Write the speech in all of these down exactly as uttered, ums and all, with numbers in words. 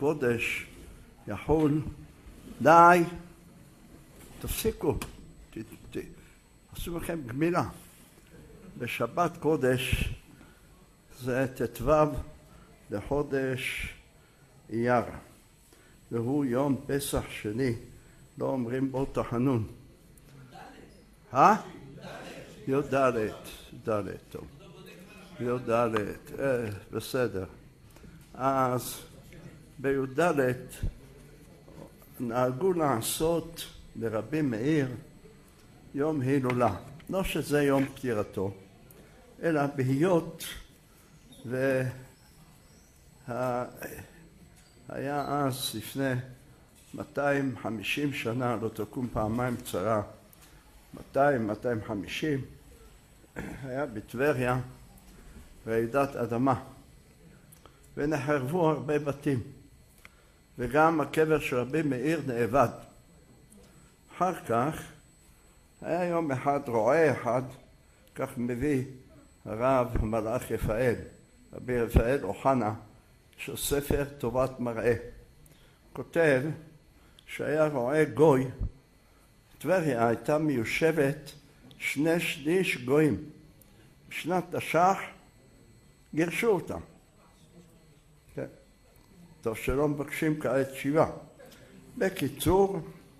קודש יחול, די, תפסיקו, ת, ת, עשו לכם גמילה. בשבת קודש זה ט"ו לחודש אייר, והוא יום פסח שני, לא אומרים בו תחנון. אה? י"ד, י"ד, טוב. י"ד, אה, בסדר. אז בי"ד נהגו לעשות לרבי מאיר יום הילולה. לא שזה יום פטירתו, אלא בהיות והיה אז לפני מאתיים וחמישים שנה, לא תקום פעמיים צרה, מאתיים מאתיים וחמישים, היה בטבריה רעידת אדמה ונחרבו הרבה בתים, וגם הקבר של רבי מאיר נאבד. אחר כך היה יום אחד רועה אחד, כך מביא הרב המלאך רפאל, רבי רפאל אוחנה, של ספר טובת מראה. כותב שהיה רועה גוי, טבריה הייתה מיושבת שני שליש גויים. בשנת תש"ח גירשו אותם. כן. טוב שלא מבקשים כעת שיבה. בקיצור,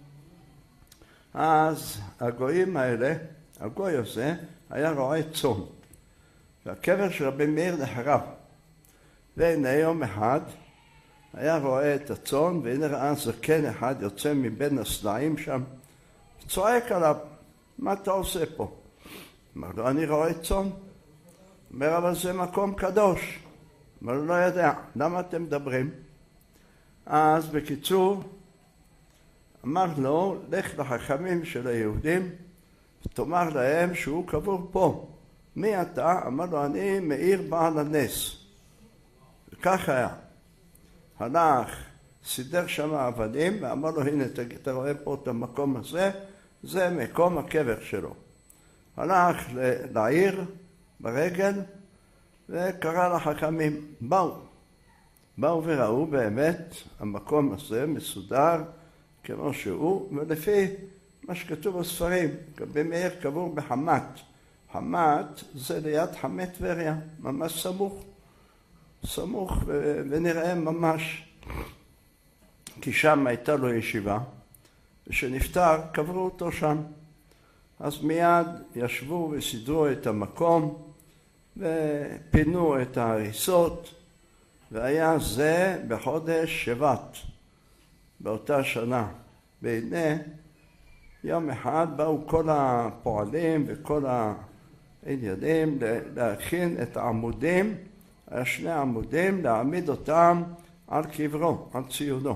אז הגויים האלה, הגוי הזה, היה רועה צאן. והקבר של רבי מאיר נחרב. והנה יום אחד היה רואה את הצאן, והנה ראה זקן אחד יוצא מבין הסלעים שם, צועק עליו, מה אתה עושה פה? אמר לו, אני רואה צאן. אומר, אבל זה מקום קדוש. אמר לו, לא יודע, למה אתם מדברים? אז בקיצור, אמר לו, לך לחכמים של היהודים, ותאמר להם שהוא קבור פה. מי אתה? אמר לו, אני מאיר בעל הנס. וכך היה. הלך, סידר שם אבנים, ואמר לו, הנה, אתה רואה פה את המקום הזה, זה מקום הקבר שלו. הלך לעיר ברגל, וקרא לחכמים. באו. באו וראו באמת, המקום הזה מסודר, כמו שהוא, ולפי מה שכתוב בספרים, רבי מאיר קבור בחמת. חמת זה ליד חמי טבריה, ממש סמוך. סמוך ו- ונראה ממש. כי שם הייתה לו ישיבה, ושנפטר קברו אותו שם. אז מיד ישבו וסידרו את המקום, ופינו את ההריסות, והיה זה בחודש שבט. באותה שנה. והנה יום אחד באו כל הפועלים וכל העניינים להכין את העמודים, שני עמודים, להעמיד אותם על קברו, על ציונו.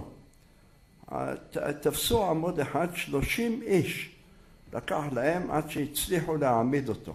תפסו עמוד אחד שלושים איש, לקח להם עד שהצליחו להעמיד אותו.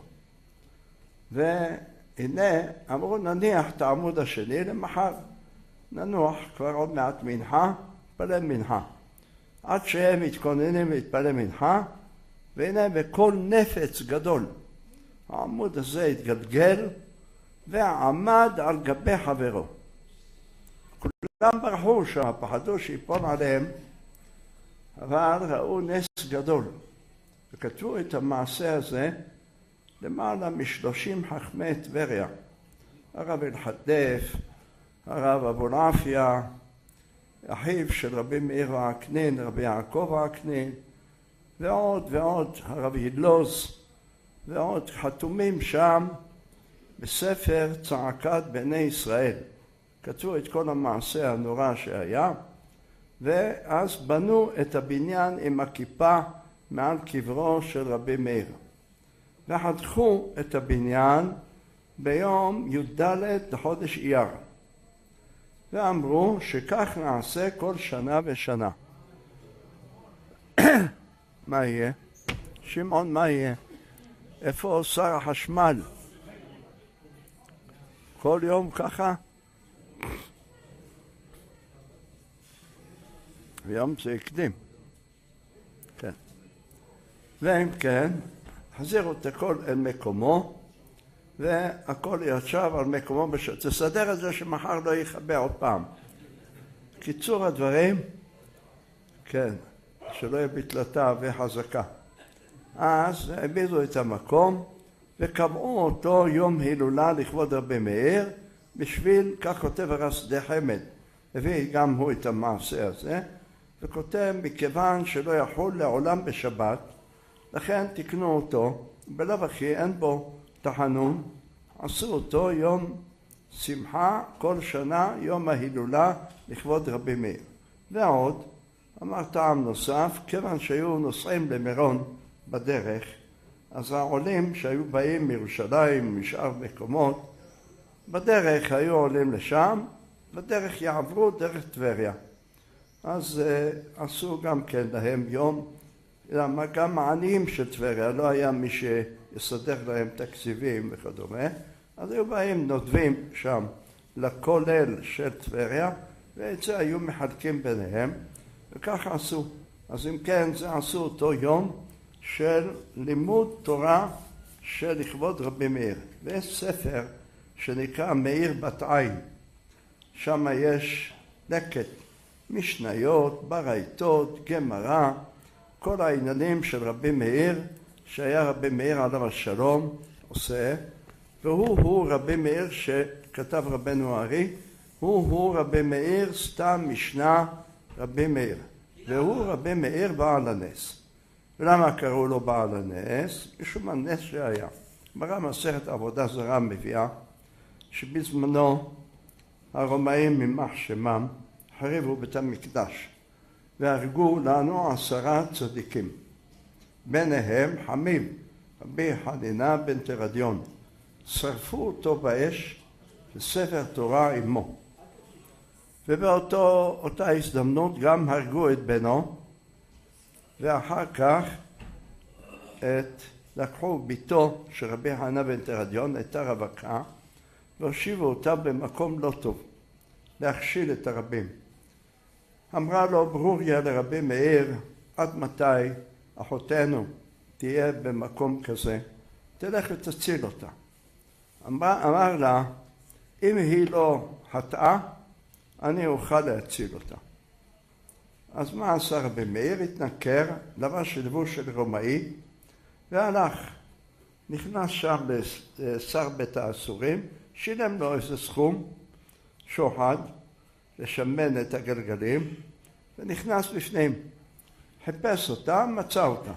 והנה אמרו נניח את העמוד השני למחר, ננוח כבר עוד מעט מנחה, התפלל מנחה. עד שהם מתכוננים להתפלל מנחה, והנה בכל נפץ גדול העמוד הזה התגלגל ועמד על גבי חברו. כולם ברחו שם, פחדו שיפול עליהם, אבל ראו נס גדול. וכתבו את המעשה הזה למעלה משלושים חכמי טבריה. הרב אלחדף, הרב אבולעפיה, אחיו של רבי מאיר העקנין, רבי יעקב העקנין, ועוד ועוד, הרב ידלוז, ועוד חתומים שם בספר צעקת בני ישראל. כתבו את כל המעשה הנורא שהיה, ואז בנו את הבניין עם הכיפה מעל קברו של רבי מאיר. וחתכו את הבניין ביום י"ד לחודש אייר. ואמרו שכך נעשה כל שנה ושנה. מה יהיה? שמעון, מה יהיה? איפה שר החשמל? כל יום ככה? ויום זה הקדים. כן. ואם כן, חזירו את הכל אל מקומו, והכל ישב על מקומו, בש... תסדר את זה שמחר לא יכבה עוד פעם. קיצור הדברים, כן, שלא יהיה בתלתה וחזקה. אז העבירו את המקום וקבעו אותו יום הילולה לכבוד רבי מאיר, בשביל, כך כותב הרב שדה חמד, הביא גם הוא את המעשה הזה, וכותב מכיוון שלא יחול לעולם בשבת, לכן תקנו אותו, בלב הכי אין בו תחנון, עשו אותו יום שמחה כל שנה, יום ההילולה לכבוד רבי מאיר. ועוד, אמר טעם נוסף, כיוון שהיו נוסעים למירון בדרך, אז העולים שהיו באים מירושלים, משאר מקומות, בדרך היו עולים לשם, בדרך יעברו דרך טבריה. אז uh, עשו גם כן להם יום, למה גם העניים של טבריה, לא היה מי שיסדר להם תקציבים וכדומה, אז היו באים נודבים שם לכולל של טבריה, ואת זה היו מחלקים ביניהם, וכך עשו. אז אם כן, זה עשו אותו יום של לימוד תורה של לכבוד רבי מאיר. ויש ספר שנקרא מאיר בת עין, שם יש לקט, משניות, ברייתות, גמרא, כל העניינים של רבי מאיר, שהיה רבי מאיר עליו השלום עושה, והוא הוא רבי מאיר שכתב רבנו הארי, הוא הוא רבי מאיר סתם משנה רבי מאיר, והוא רבי מאיר בעל הנס. ולמה קראו לו בעל הנס? משום הנס שהיה. מראה מסכת עבודה זרה מביאה שבזמנו הרומאים ממח שמם חריבו בית המקדש והרגו לנו עשרה צדיקים, ביניהם חמיב רבי חנינה בן תרדיון. שרפו אותו באש וספר תורה עמו, ובאותה הזדמנות גם הרגו את בנו, ואחר כך את לקחו ביתו של רבי חנינה בן תרדיון, את הרווקה, והושיבו אותה במקום לא טוב, להכשיל את הרבים. אמרה לו ברוריה לרבי מאיר, עד מתי אחותנו תהיה במקום כזה? תלך ותציל אותה. אמר, אמר לה, אם היא לא חטאה, אני אוכל להציל אותה. אז מה עשה רבי מאיר? התנכר, לבש לבוש של רומאי, והלך. נכנס שם לשר בית האסורים, שילם לו איזה סכום, שוחד, לשמן את הגלגלים, ונכנס בפנים. חיפש אותה, מצא אותה.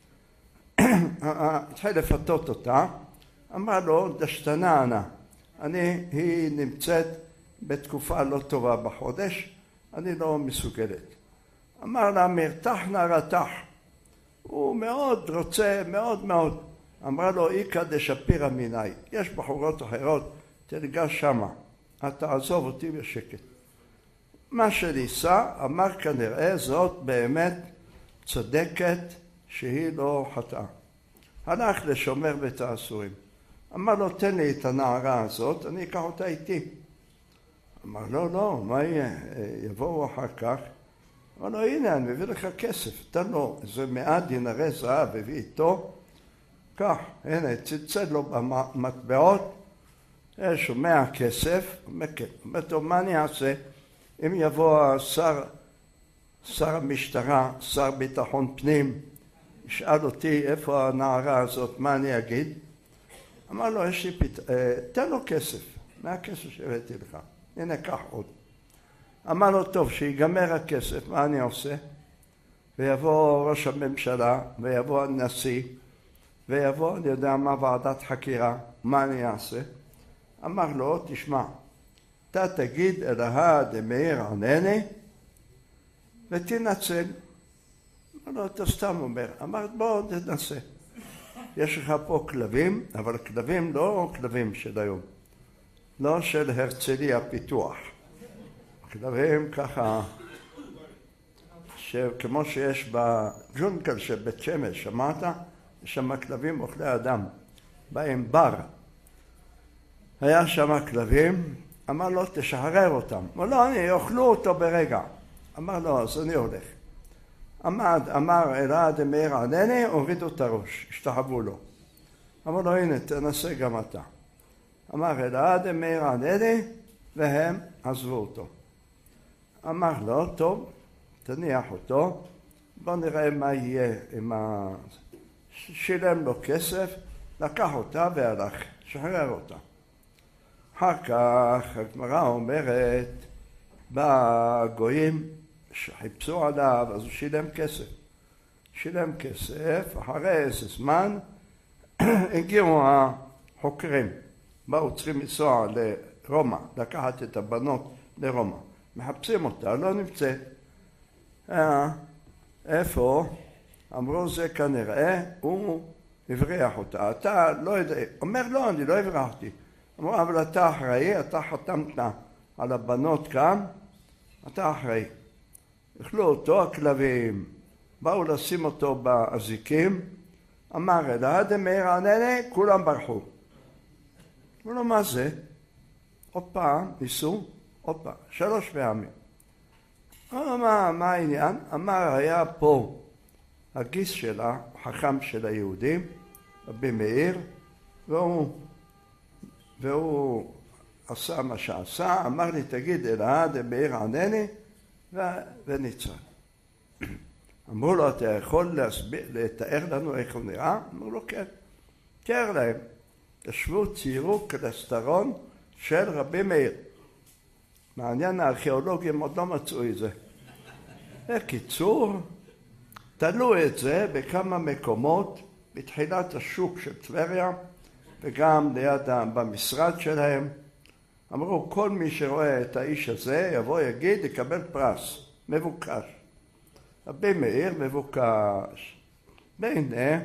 התחיל לפתות אותה, אמר לו, דשתנה ענה, אני, היא נמצאת בתקופה לא טובה בחודש, אני לא מסוגלת. אמר לה, מרתח נרתח, הוא מאוד רוצה, מאוד מאוד. אמרה לו, איקא דשפירא מיני, יש בחורות אחרות, תלגש שמה, את תעזוב אותי בשקט. מה שניסה, אמר כנראה, זאת באמת צודקת שהיא לא חטאה. הלך לשומר בית האסורים. אמר לו, תן לי את הנערה הזאת, אני אקח אותה איתי. אמר לו, לא, מה יהיה? יבואו אחר כך. אמר לו, הנה, אני מביא לך כסף. תן לו איזה מאה דינרי זהב, הביא איתו. כך, הנה, צלצל לו במטבעות. שומע כסף. אומר לו, מה אני אעשה? אם יבוא השר, שר המשטרה, שר ביטחון פנים, ישאל אותי איפה הנערה הזאת, מה אני אגיד? אמר לו, יש לי פת... תן לו כסף, מהכסף שהבאתי לך, הנה קח עוד. אמר לו, טוב, שיגמר הכסף, מה אני עושה? ויבוא ראש הממשלה, ויבוא הנשיא, ויבוא, אני יודע מה, ועדת חקירה, מה אני אעשה? אמר לו, תשמע, אתה תגיד אלוהה דמאיר ענני, ותנצל. אמר לו, אתה סתם אומר. אמר, בוא תנסה. יש לך פה כלבים, אבל כלבים לא כלבים של היום. לא של הרצליה פיתוח. כלבים ככה, כמו שיש בג'ונגל של בית שמש, שמעת? יש שם כלבים אוכלי אדם. באים בר. היה שם כלבים, אמר לו, תשחרר אותם. אמר לו, אני אוכלו אותו ברגע. אמר לו, אז אני הולך. עמד, אמר אלוהה דמאיר ענני, הורידו את הראש, השתחוו לו. אמר לו, הנה, תנסה גם אתה. אמר אלוהה דמאיר ענני, והם עזבו אותו. אמר לו, טוב, תניח אותו, בוא נראה מה יהיה עם ה... שילם לו כסף, לקח אותה והלך, שחרר אותה. אחר כך הגמרא אומרת, בגויים שחיפשו עליו, אז הוא שילם כסף. שילם כסף, אחרי איזה זמן הגיעו החוקרים. באו צריכים לנסוע לרומא, לקחת את הבנות לרומא. מחפשים אותה, לא נמצאת. אה, איפה? אמרו זה כנראה, הוא הבריח אותה. אתה לא יודע, אומר לא, אני לא הבריחתי. אמרו, אבל אתה אחראי, אתה חתמת על הבנות כאן, אתה אחראי. אכלו אותו הכלבים, באו לשים אותו באזיקים, אמר אלא דמאיר ענני, כולם ברחו. אמרו לו, מה זה? עוד פעם, ניסו, עוד פעם, שלוש פעמים. אמר, מה, מה העניין? אמר, היה פה הגיס שלה, חכם של היהודים, רבי מאיר, והוא, והוא עשה מה שעשה, אמר לי, תגיד, אלא דמאיר ענני, וניצל. אמרו לו, אתה יכול להסביר, לתאר לנו איך הוא נראה? אמרו לו, כן. תאר להם, ישבו, ציירו קלסטרון של רבי מאיר. מעניין, הארכיאולוגים עוד לא מצאו את זה. בקיצור, תלו את זה בכמה מקומות, בתחילת השוק של טבריה, וגם ליד במשרד שלהם. אמרו, כל מי שרואה את האיש הזה, יבוא יגיד, יקבל פרס, מבוקש. רבי מאיר מבוקש. והנה,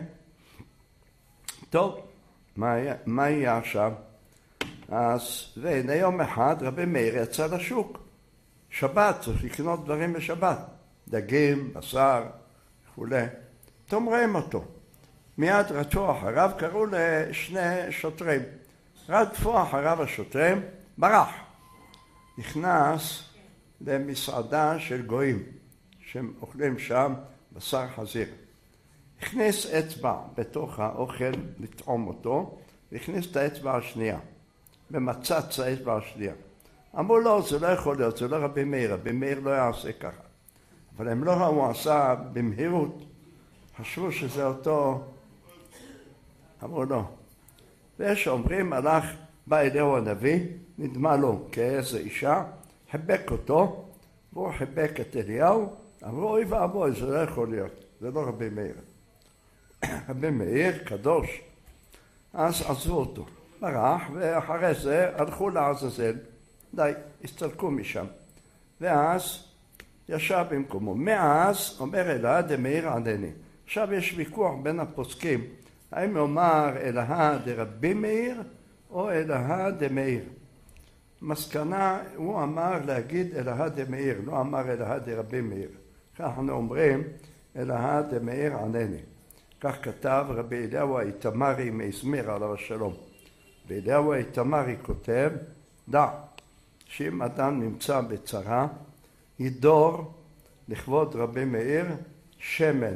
טוב, מה, מה יהיה עכשיו? אז, והנה יום אחד רבי מאיר יצא לשוק. שבת, צריך לקנות דברים בשבת. דגים, בשר, וכו'. אתם רואים אותו. מיד רדפו אחריו, קראו לשני שוטרים. רדפו אחריו השוטרים, ברח. נכנס למסעדה של גויים, שהם אוכלים שם בשר חזיר. הכניס אצבע בתוך האוכל לטעום אותו, והכניס את האצבע השנייה. במצץ האצבע השנייה. אמרו לו, זה לא יכול להיות, זה לא רבי מאיר, רבי מאיר לא יעשה ככה. אבל הם לא ראו, הוא עשה במהירות. חשבו שזה אותו, אמרו לו. ויש אומרים, הלך, בא אליהו הנביא, נדמה לו כאיזו אישה, חיבק אותו, והוא חיבק את אליהו, אמרו, אוי ואבוי, זה לא יכול להיות, זה לא רבי מאיר. רבי מאיר, קדוש, אז עזבו אותו, ברח, ואחרי זה הלכו לעזאזל, די, הסתלקו משם. ואז ישב במקומו. מאז אומר אלא דמאיר ענני. עכשיו יש ויכוח בין הפוסקים, האם אומר אלא דרבי מאיר או אלא דמאיר. מסקנה, הוא אמר להגיד אלא דמאיר, לא אמר אלא דרבי מאיר. כך אנחנו אומרים אלא דמאיר ענני. כך כתב רבי אליהו האיתמרי מאזמיר עליו השלום. ואליהו האיתמרי כותב, דע, שאם אדם נמצא בצרה, ידור לכבוד רבי מאיר שמן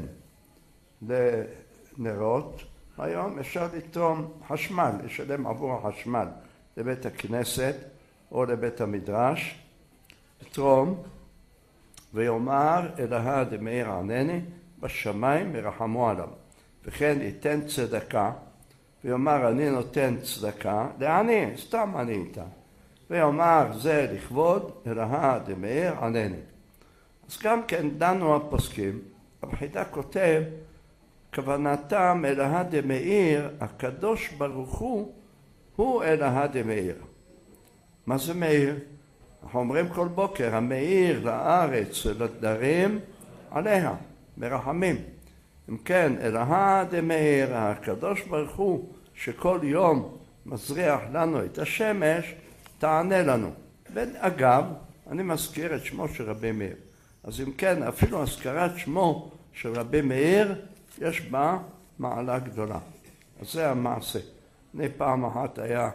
לנרות. היום אפשר לתרום חשמל, לשלם עבור החשמל לבית הכנסת או לבית המדרש, לתרום ויאמר אלא דמאיר ענני בשמיים מרחמו עליו. וכן ייתן צדקה ויאמר אני נותן צדקה לעני, סתם אני איתה. ויאמר זה לכבוד אלא דמאיר ענני. אז גם כן דנו הפוסקים, הבחידה כותב, כוונתם אלא דמאיר, הקדוש ברוך הוא, הוא אלא דמאיר. מה זה מאיר? אנחנו אומרים כל בוקר, המאיר לארץ ולדרים עליה, מרחמים. אם כן, אלא דמאיר, הקדוש ברוך הוא, שכל יום מזריח לנו את השמש, תענה לנו. ואגב, אני מזכיר את שמו של רבי מאיר. אז אם כן, אפילו הזכרת שמו של רבי מאיר, יש בה מעלה גדולה. אז זה המעשה. אני פעם אחת היה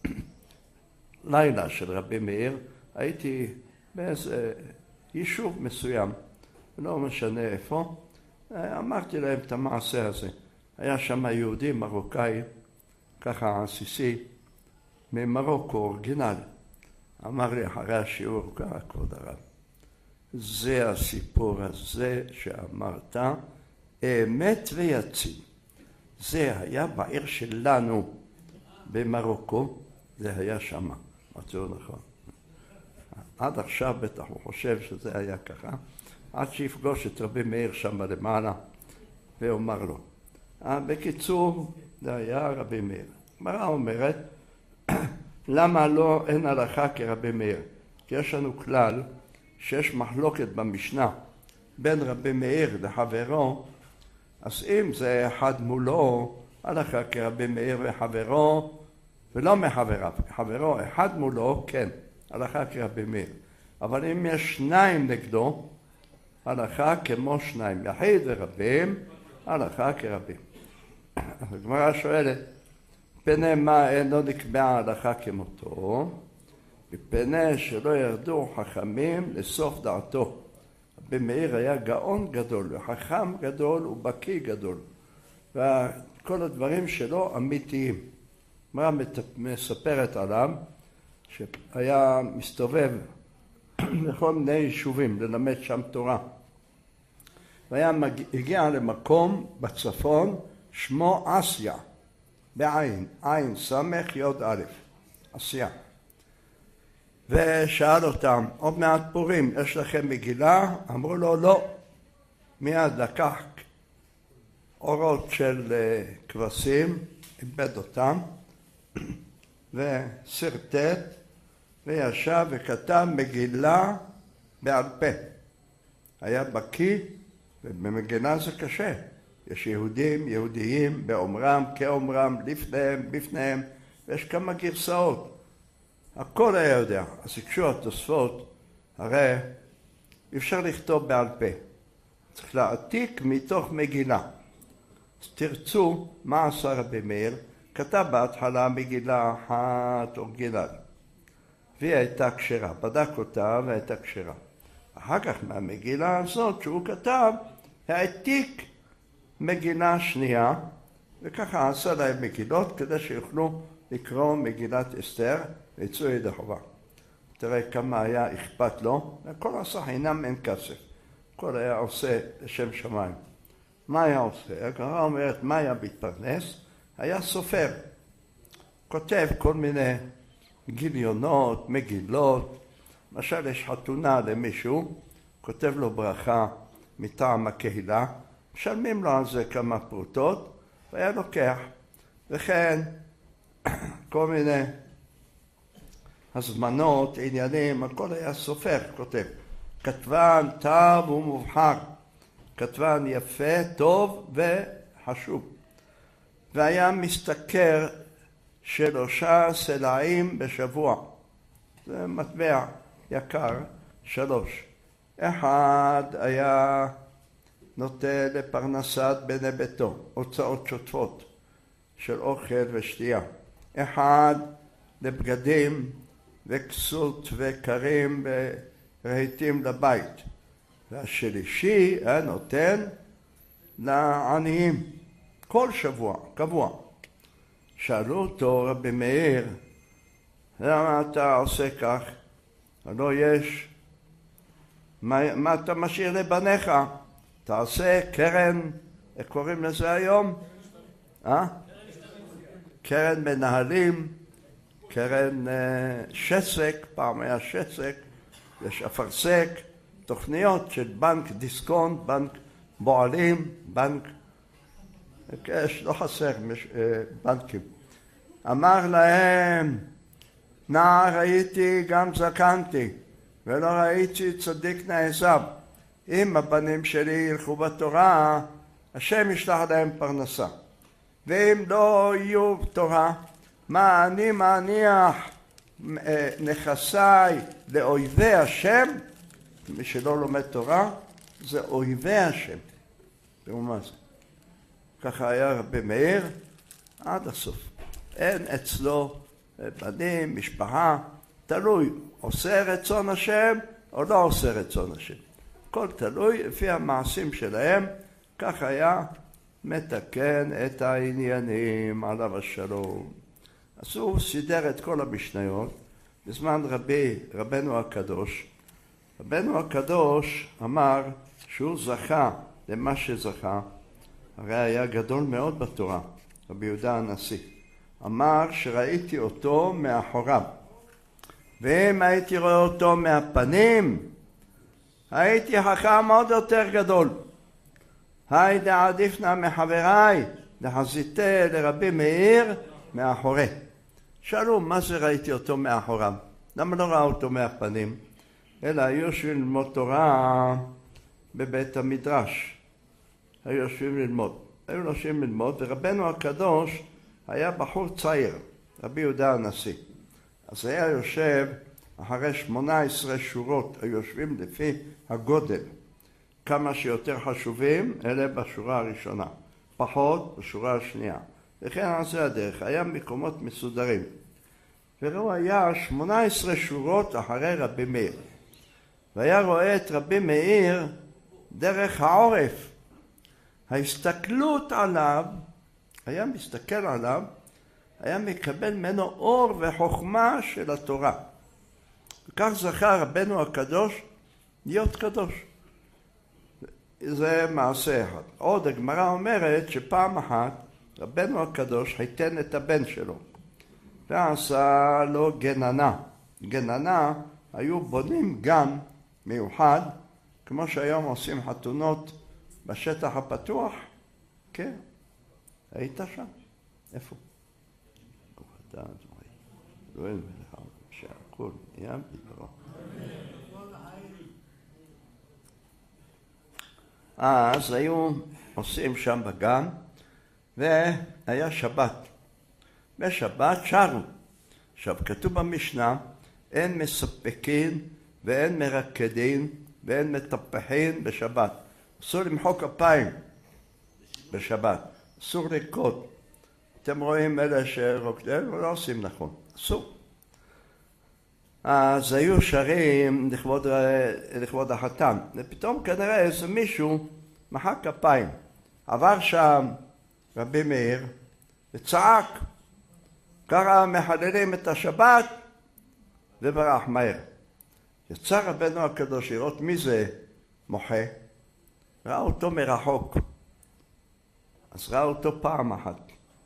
לילה של רבי מאיר, הייתי באיזה יישוב מסוים, לא משנה איפה, אמרתי להם את המעשה הזה. היה שם יהודי מרוקאי, ככה עסיסי, ממרוקו אורגינל. אמר לי אחרי השיעור, ככה כבוד הרב, זה הסיפור הזה שאמרת, אמת ויציב. זה היה בעיר שלנו במרוקו, זה היה שם, מצאו נכון. עד עכשיו בטח הוא חושב שזה היה ככה, עד שיפגוש את רבי מאיר שם למעלה, ואומר לו. בקיצור, זה היה רבי מאיר. הגמרא אומרת, למה לא אין הלכה כרבי מאיר? כי יש לנו כלל שיש מחלוקת במשנה בין רבי מאיר לחברו, אז אם זה אחד מולו, הלכה כרבי מאיר וחברו, ולא מחבריו, חברו אחד מולו, כן, הלכה כרבי מאיר. אבל אם יש שניים נגדו, הלכה כמו שניים, יחיד ורבים, הלכה כרבים. הגמרא שואלת, פני מה אינו נקבעה הלכה כמותו? מפני שלא ירדו חכמים לסוף דעתו. רבי מאיר היה גאון גדול, וחכם גדול ובקיא גדול, וכל הדברים שלו אמיתיים. הגמרא מספרת עליו שהיה מסתובב בכל מיני יישובים ללמד שם תורה, והיה הגיע למקום בצפון שמו אסיה, בעין, עין סמך יוד א', אסיה. ושאל אותם, עוד מעט פורים, יש לכם מגילה? אמרו לו, לא. מיד לקח אורות של כבשים, איבד אותם, וסרטט, וישב וכתב מגילה בעל פה. היה בקיא, ובמגילה זה קשה. יש יהודים, יהודיים, באומרם, כאומרם, לפניהם, בפניהם, ויש כמה גרסאות. הכל היה יודע. אז הקשו התוספות, הרי אפשר לכתוב בעל פה. צריך להעתיק מתוך מגילה. אז תרצו מה עשה רבי מאיר, כתב בהתחלה מגילה אחת אורגינל. והיא הייתה כשרה, בדק אותה והייתה כשרה. אחר כך מהמגילה הזאת שהוא כתב, העתיק מגילה שנייה, וככה עשה להם מגילות כדי שיוכלו לקרוא מגילת אסתר ויצאו ידי חובה. תראה כמה היה אכפת לו, הכל עשה חינם אין כסף. הכל היה עושה לשם שמיים. מה היה עושה? הגמרא אומרת מה היה מתפרנס? היה סופר. כותב כל מיני גיליונות, מגילות. למשל יש חתונה למישהו, כותב לו ברכה מטעם הקהילה, משלמים לו על זה כמה פרוטות, והיה לוקח. וכן כל מיני הזמנות, עניינים, הכל היה סופר, כותב. כתבן טוב ומובחר, כתבן יפה, טוב וחשוב. והיה משתכר שלושה סלעים בשבוע. זה מטבע יקר, שלוש. אחד היה נוטה לפרנסת בני ביתו, הוצאות שוטפות של אוכל ושתייה. אחד לבגדים וכסות וקרים ורהיטים לבית. והשלישי היה נותן לעניים כל שבוע, קבוע. שאלו אותו רבי מאיר, למה אתה עושה כך? הלא יש, מה, מה אתה משאיר לבניך? תעשה קרן, איך קוראים לזה היום? אה? קרן מנהלים, קרן שסק, פעם היה שסק, יש אפרסק, תוכניות של בנק דיסקונט, בנק בועלים, בנק, יש, לא חסר בנקים. אמר להם, נער הייתי גם זקנתי, ולא ראיתי צדיק נעזב. אם הבנים שלי ילכו בתורה, השם ישלח להם פרנסה. ואם לא יהיו בתורה, מה אני מניח נכסיי לאויבי השם? מי שלא לומד תורה, זה אויבי השם. תראו מה זה. ככה היה רבי מאיר עד הסוף. אין אצלו בנים, משפחה, תלוי, עושה רצון השם או לא עושה רצון השם. הכל תלוי לפי המעשים שלהם, כך היה מתקן את העניינים עליו השלום. אז הוא סידר את כל המשניות בזמן רבי, רבנו הקדוש, רבנו הקדוש אמר שהוא זכה למה שזכה, הרי היה גדול מאוד בתורה, רבי יהודה הנשיא. אמר שראיתי אותו מאחוריו, ואם הייתי רואה אותו מהפנים, הייתי חכם עוד יותר גדול. היי דעדיפנה מחבריי, דחזיתי לרבי מאיר מאחורי. שאלו, מה זה ראיתי אותו מאחוריו? למה לא ראה אותו מהפנים? אלא היו יושבים ללמוד תורה בבית המדרש. היו יושבים ללמוד. היו יושבים ללמוד, ורבנו הקדוש היה בחור צעיר, רבי יהודה הנשיא. אז היה יושב אחרי שמונה עשרה שורות, היו יושבים לפי הגודל. כמה שיותר חשובים, אלה בשורה הראשונה. פחות בשורה השנייה. וכן על זה הדרך, היה מקומות מסודרים. והוא היה שמונה עשרה שורות אחרי רבי מאיר. והיה רואה את רבי מאיר דרך העורף. ההסתכלות עליו, היה מסתכל עליו, היה מקבל ממנו אור וחוכמה של התורה. וכך זכה רבנו הקדוש להיות קדוש. זה מעשה אחד. עוד הגמרא אומרת שפעם אחת רבנו הקדוש חיתן את הבן שלו ועשה לו גננה. גננה היו בונים גן מיוחד, כמו שהיום עושים חתונות בשטח הפתוח. כן, היית שם? איפה? אתה דואל מלך שהכל נהיה בדברו. אז היו עושים שם בגן, והיה שבת. בשבת שרו. עכשיו כתוב במשנה, אין מספקין ואין מרקדין ואין מטפחין בשבת. אסור למחוא כפיים בשבת. אסור לרקוד. אתם רואים אלה שרוקדים, לא עושים נכון. אסור. אז היו שרים לכבוד, לכבוד החתן. ופתאום כנראה איזה מישהו מחא כפיים. עבר שם רבי מאיר וצעק. ככה מחללים את השבת וברח מהר. יצא רבנו הקדוש לראות מי זה מוחה. ראה אותו מרחוק. אז ראה אותו פעם אחת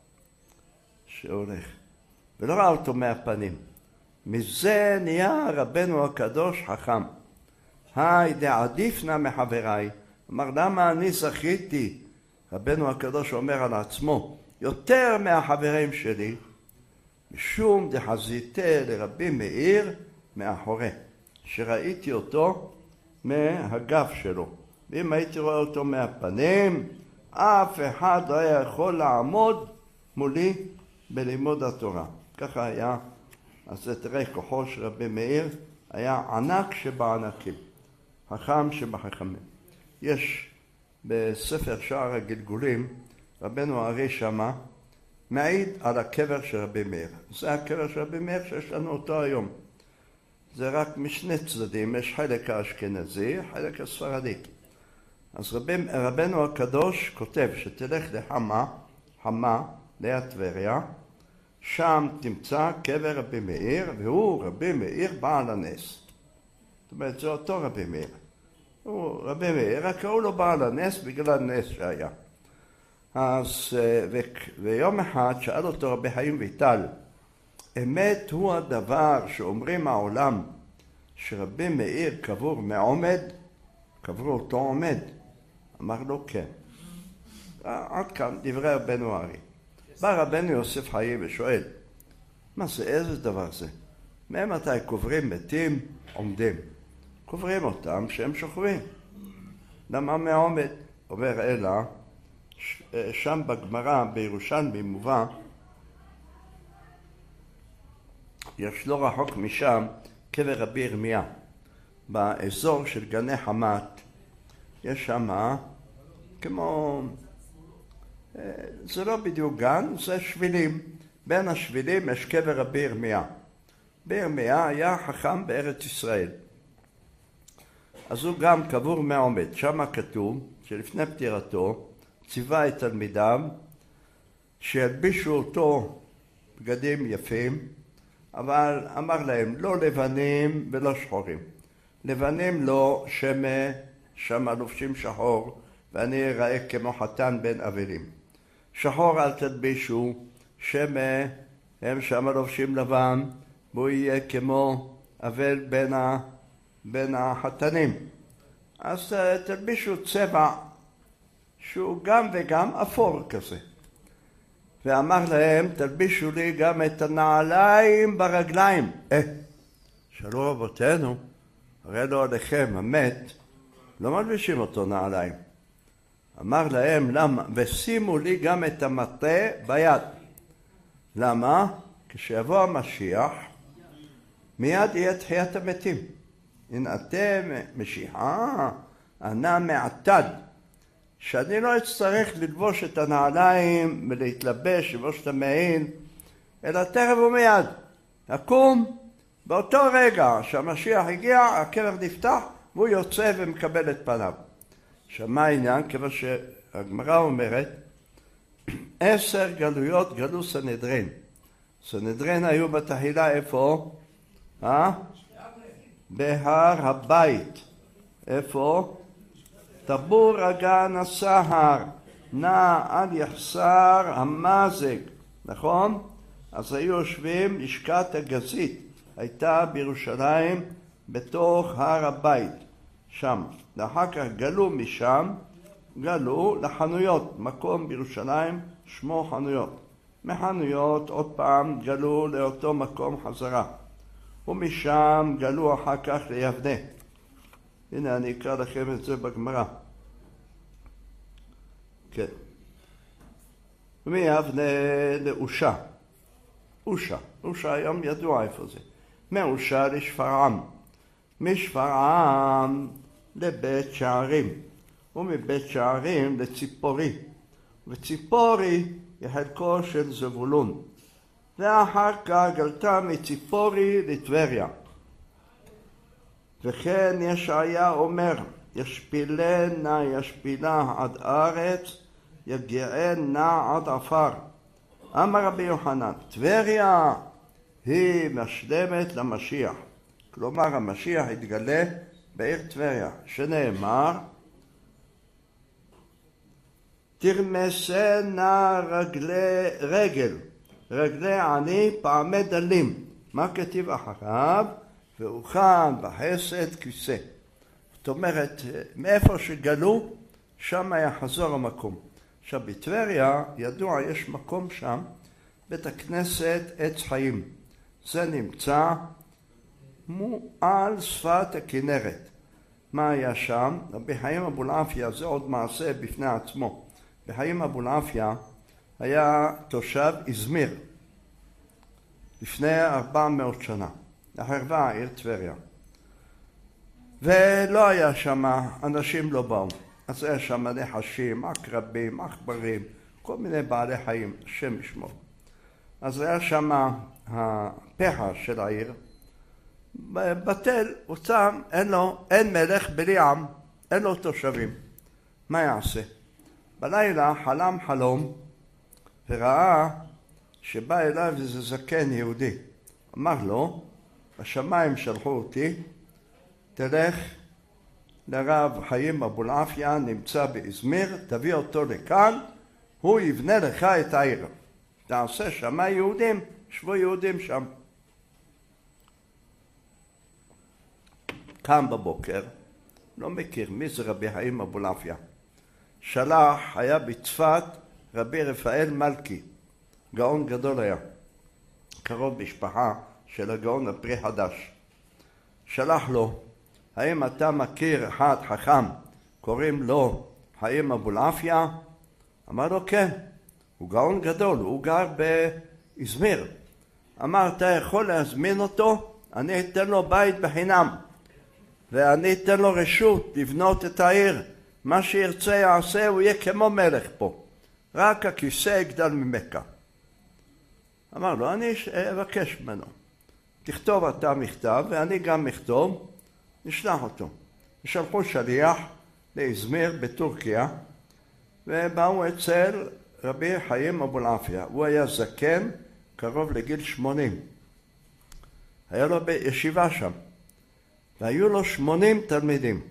שהולך. ולא ראה אותו מהפנים. מזה נהיה רבנו הקדוש חכם. היי דעדיפנה מחבריי. אמר, למה אני זכיתי? רבנו הקדוש אומר על עצמו, יותר מהחברים שלי, משום דחזיתי לרבי מאיר מאחורי, שראיתי אותו מהגב שלו. ואם הייתי רואה אותו מהפנים, אף אחד לא היה יכול לעמוד מולי בלימוד התורה. ככה היה. אז תראה, כוחו של רבי מאיר היה ענק שבענקים, חכם שבחכמים. יש בספר שער הגלגולים, רבנו הרי שמה, מעיד על הקבר של רבי מאיר. זה הקבר של רבי מאיר שיש לנו אותו היום. זה רק משני צדדים, יש חלק האשכנזי, חלק הספרדי. אז רבי, רבנו הקדוש כותב שתלך לחמה, חמה, ליד טבריה, שם תמצא קבר רבי מאיר, והוא רבי מאיר בעל הנס. זאת אומרת, זה אותו רבי מאיר. הוא רבי מאיר, רק קראו לו בעל הנס בגלל הנס שהיה. אז ו, ויום אחד שאל אותו רבי חיים ויטל, אמת הוא הדבר שאומרים העולם שרבי מאיר קבור מעומד? קברו אותו עומד. אמר לו כן. עד כאן דברי רבנו הרי. בא רבנו יוסף חיים ושואל, מה זה, איזה דבר זה? ממתי קוברים מתים עומדים? קוברים אותם שהם שוכבים. למה מעומד? אומר אלא, שם בגמרא בירושלמי מובא, יש לא רחוק משם קבר רבי ירמיה, באזור של גני חמת. יש שם כמו, זה לא בדיוק גן, זה שבילים. בין השבילים יש קבר רבי ירמיה. רבי ירמיה היה חכם בארץ ישראל. אז הוא גם קבור מעומד. שם כתוב שלפני פטירתו ציווה את תלמידיו שילבישו אותו בגדים יפים, אבל אמר להם לא לבנים ולא שחורים. לבנים לא, שמה, שמה לובשים שחור, ואני אראה כמו חתן בין אבלים. שחור אל תלבישו, שמה, הם שמה לובשים לבן, והוא יהיה כמו אבל בין, ה, בין החתנים. אז תלבישו צבע שהוא גם וגם אפור כזה. ואמר להם, תלבישו לי גם את הנעליים ברגליים. אה, שאלו רבותינו, הרי לא עליכם, המת, לא מלבישים אותו נעליים. אמר להם, למה? ושימו לי גם את המטה ביד. למה? כשיבוא המשיח, מיד יהיה תחיית המתים. הנה אתם משיחה, ענה מעתד. שאני לא אצטרך ללבוש את הנעליים ולהתלבש, ללבוש את המעיל, אלא תכף ומיד. אקום, באותו רגע שהמשיח הגיע, הקבר נפתח, והוא יוצא ומקבל את פניו. שמה העניין? כיוון שהגמרא אומרת, עשר גלויות גלו סנהדרין. סנהדרין היו בתחילה איפה? אה? בהר הבית. איפה? טבור הגן הסהר, נע על יחסר המזג, נכון? אז היו יושבים, לשכת הגזית, הייתה בירושלים בתוך הר הבית, שם. ואחר כך גלו משם, גלו לחנויות, מקום בירושלים שמו חנויות. מחנויות עוד פעם גלו לאותו מקום חזרה. ומשם גלו אחר כך ליבנה. הנה אני אקרא לכם את זה בגמרא. כן. מיבנה לאושה. אושה. אושה היום ידוע איפה זה. מאושה לשפרעם. משפרעם לבית שערים. ומבית שערים לציפורי. וציפורי היא חלקו של זבולון. ואחר כך גלתה מציפורי לטבריה. וכן ישעיה אומר, ישפילנה ישפילה עד ארץ, יגיענה עד עפר. אמר רבי יוחנן, טבריה היא משלמת למשיח. כלומר המשיח יתגלה בעיר טבריה, שנאמר, תרמסנה רגלי רגל, רגלי עני פעמי דלים. מה כתיב אחריו? והוכן בחסד כיסא. זאת אומרת, מאיפה שגלו, שם יחזור המקום. עכשיו, בטבריה, ידוע, יש מקום שם, בית הכנסת עץ חיים. זה נמצא על שפת הכנרת. מה היה שם? רבי חיים אבולעפיה, זה עוד מעשה בפני עצמו. רבי חיים אבולעפיה היה תושב איזמיר, לפני ארבע מאות שנה. החרבה העיר טבריה. ולא היה שם, אנשים לא באו. אז היה שם נחשים, עקרבים, עכברים, כל מיני בעלי חיים, השם ישמור. אז היה שם הפחה של העיר, בטל, הוא צם, אין לו, אין מלך בלי עם, אין לו תושבים. מה יעשה? בלילה חלם חלום, וראה שבא אליו איזה זקן יהודי. אמר לו, השמיים שלחו אותי, תלך לרב חיים אבולעפיה, נמצא באזמיר, תביא אותו לכאן, הוא יבנה לך את העיר. תעשה שם יהודים, שבו יהודים שם. קם בבוקר, לא מכיר מי זה רבי חיים אבולעפיה. שלח, היה בצפת רבי רפאל מלכי, גאון גדול היה, קרוב משפחה של הגאון הפרי חדש. שלח לו, האם אתה מכיר אחד חכם, קוראים לו חיים אבולעפיה? אמר לו כן, הוא גאון גדול, הוא גר באזמיר. אמר, אתה יכול להזמין אותו? אני אתן לו בית בחינם, ואני אתן לו רשות לבנות את העיר. מה שירצה יעשה, הוא יהיה כמו מלך פה, רק הכיסא יגדל ממכה. אמר לו, אני אבקש ממנו, תכתוב אתה מכתב ואני גם מכתוב, נשלח אותו. שלחו שליח לאזמיר בטורקיה, ובאו אצל רבי חיים אבולעפיה. הוא היה זקן, קרוב לגיל שמונים. היה לו בישיבה שם. והיו לו שמונים תלמידים.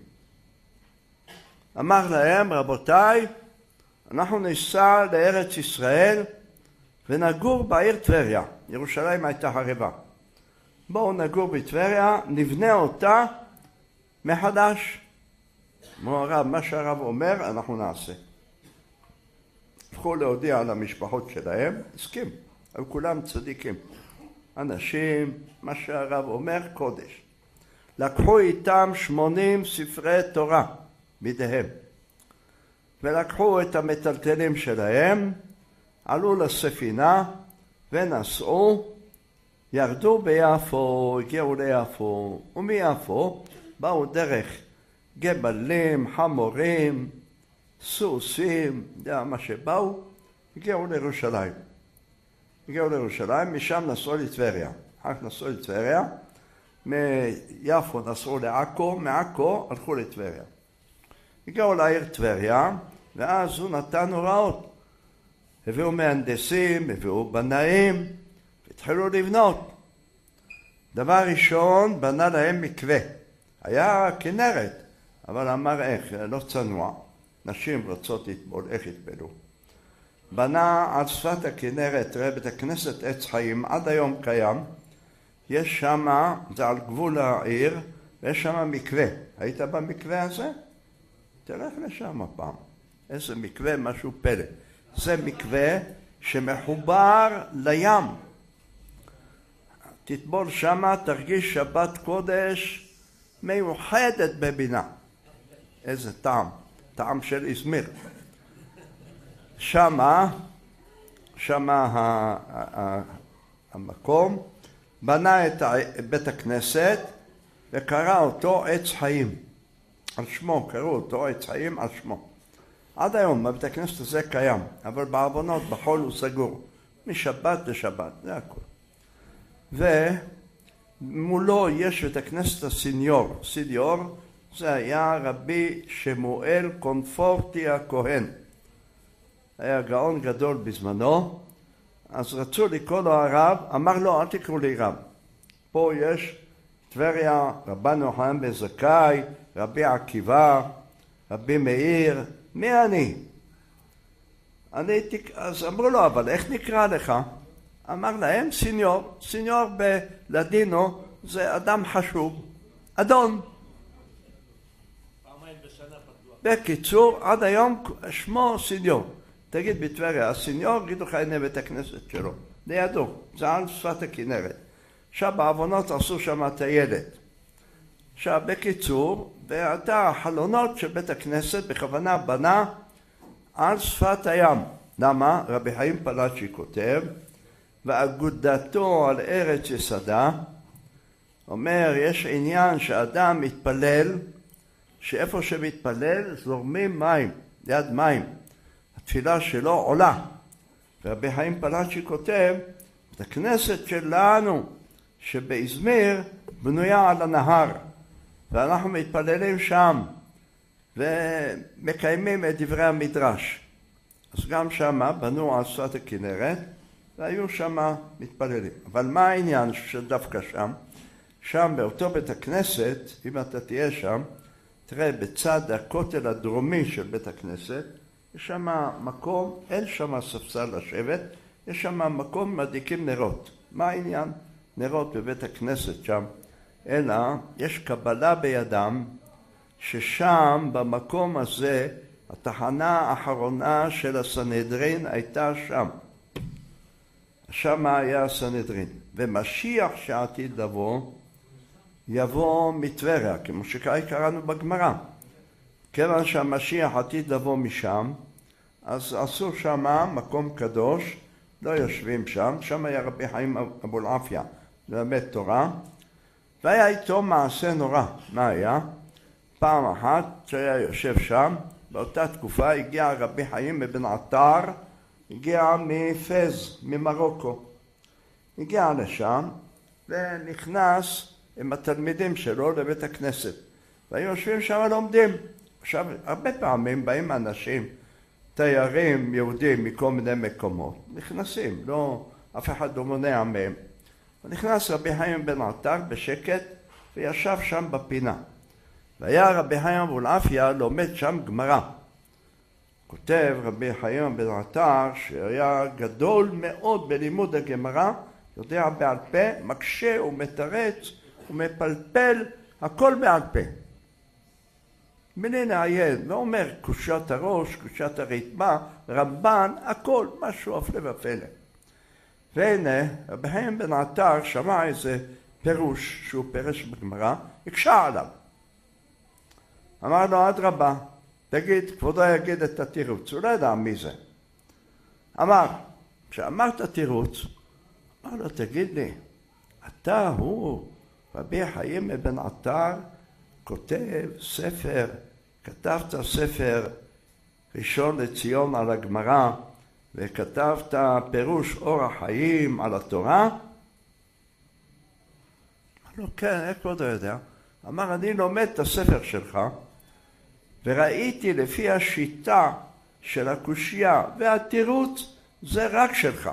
אמר להם, רבותיי, אנחנו ניסע לארץ ישראל ונגור בעיר טבריה. ירושלים הייתה חרבה. בואו נגור בטבריה, נבנה אותה מחדש. אמרו הרב, מה שהרב אומר, אנחנו נעשה. הפכו להודיע על המשפחות שלהם, הסכים, אבל כולם צדיקים. אנשים, מה שהרב אומר, קודש. לקחו איתם שמונים ספרי תורה בידיהם. ולקחו את המטלטלים שלהם, עלו לספינה ונסעו, ירדו ביפו, הגיעו ליפו, ומיפו באו דרך גבלים, חמורים, סוסים, יודע מה שבאו, הגיעו לירושלים. הגיעו לירושלים, משם נסעו לטבריה. אחר כך נסעו לטבריה, מיפו נסעו לעכו, מעכו הלכו לטבריה. הגיעו לעיר טבריה, ואז הוא נתן הוראות. הביאו מהנדסים, הביאו בנאים, והתחילו לבנות. דבר ראשון, בנה להם מקווה. היה כנרת, אבל אמר איך, לא צנוע. נשים רוצות לטבול, איך יטבלו? בנה על שפת הכנרת, ראה בית הכנסת עץ חיים, עד היום קיים. יש שם, זה על גבול העיר, ויש שם מקווה. היית במקווה הזה? תלך לשם הפעם. איזה מקווה, משהו פלא. זה מקווה שמחובר לים. תטבול שם, תרגיש שבת קודש מיוחדת בבינה. איזה טעם, טעם של איזמיר. שמה, שמה המקום, בנה את בית הכנסת וקרא אותו עץ חיים. על שמו, קראו אותו עץ חיים על שמו. עד היום בבית הכנסת הזה קיים, אבל בעוונות, בחול הוא סגור. משבת לשבת, זה הכל. ומולו יש בית הכנסת הסיניור. סיניור זה היה רבי שמואל קונפורטי הכהן. היה גאון גדול בזמנו, אז רצו לקרוא לו הרב, אמר לו, אל תקראו לי רב. פה יש טבריה, רבן יוחנן בן זכאי, רבי עקיבא, רבי מאיר, מי אני? אני תק... אז אמרו לו, אבל איך נקרא לך? אמר להם, סיניור. סיניור בלדינו זה אדם חשוב, אדון. פעמיים בשנה פתוח. בקיצור, עד היום שמו סיניור. תגיד בטבריה, הסיניור, גידו לך הנה בית הכנסת שלו. לידו, זה על שפת הכנרת. עכשיו בעוונות עשו שם טיילת. עכשיו בקיצור, והייתה החלונות של בית הכנסת בכוונה בנה על שפת הים. למה? רבי חיים פלאצ'י כותב, ואגודתו על ארץ יסדה, אומר, יש עניין שאדם מתפלל, שאיפה שמתפלל זורמים מים, ליד מים. התפילה שלו עולה. ורבי חיים פלאצ'י כותב, את הכנסת שלנו, שבאזמיר בנויה על הנהר, ואנחנו מתפללים שם, ומקיימים את דברי המדרש. אז גם שם בנו על שפת הכנרת, והיו שם מתפללים. אבל מה העניין שדווקא שם? שם באותו בית הכנסת, אם אתה תהיה שם, תראה בצד הכותל הדרומי של בית הכנסת, יש שם מקום, אין שם ספסל לשבת, יש שם מקום מדליקים נרות. מה העניין? נרות בבית הכנסת שם. אלא יש קבלה בידם, ששם במקום הזה, התחנה האחרונה של הסנהדרין הייתה שם. שם היה הסנהדרין. ומשיח שעתיד לבוא, יבוא מטבריה, כמו שקראנו בגמרא. כיוון שהמשיח עתיד לבוא משם, אז עשו שם מקום קדוש, לא יושבים שם, שם היה רבי חיים אבולעפיה, ללמד תורה, והיה איתו מעשה נורא. מה היה? פעם אחת שהיה יושב שם, באותה תקופה הגיע רבי חיים מבן עטר, הגיע מפז, ממרוקו. הגיע לשם ונכנס עם התלמידים שלו לבית הכנסת. והיו יושבים שם לומדים. עכשיו, הרבה פעמים באים אנשים, תיירים יהודים מכל מיני מקומות, נכנסים, לא, אף אחד לא מונע מהם. נכנס רבי חיים בן עטר בשקט וישב שם בפינה. והיה רבי חיים אבולעפיה לומד שם גמרא. כותב רבי חיים בן עטר שהיה גדול מאוד בלימוד הגמרא, יודע בעל פה, מקשה ומתרץ ומפלפל, הכל בעל פה. בלי נעיין, ואומר קושת הראש, קושת הרתמה, רמב"ן, הכל, משהו הפלא ופלא. והנה, רבי חיים בן עטר שמע איזה פירוש שהוא פירש בגמרא, הקשה עליו. אמר לו, אדרבה, תגיד, כבודו יגיד את התירוץ, הוא לא ידע מי זה. אמר, כשאמרת תירוץ, אמר לו, תגיד לי, אתה הוא, רבי חיים בן עטר, כותב ספר, כתבת ספר ראשון לציון על הגמרא, וכתבת פירוש אור החיים על התורה? אמר לו, כן, איך כבודו יודע? אמר, אני לומד את הספר שלך, וראיתי לפי השיטה של הקושייה והתירוץ, זה רק שלך.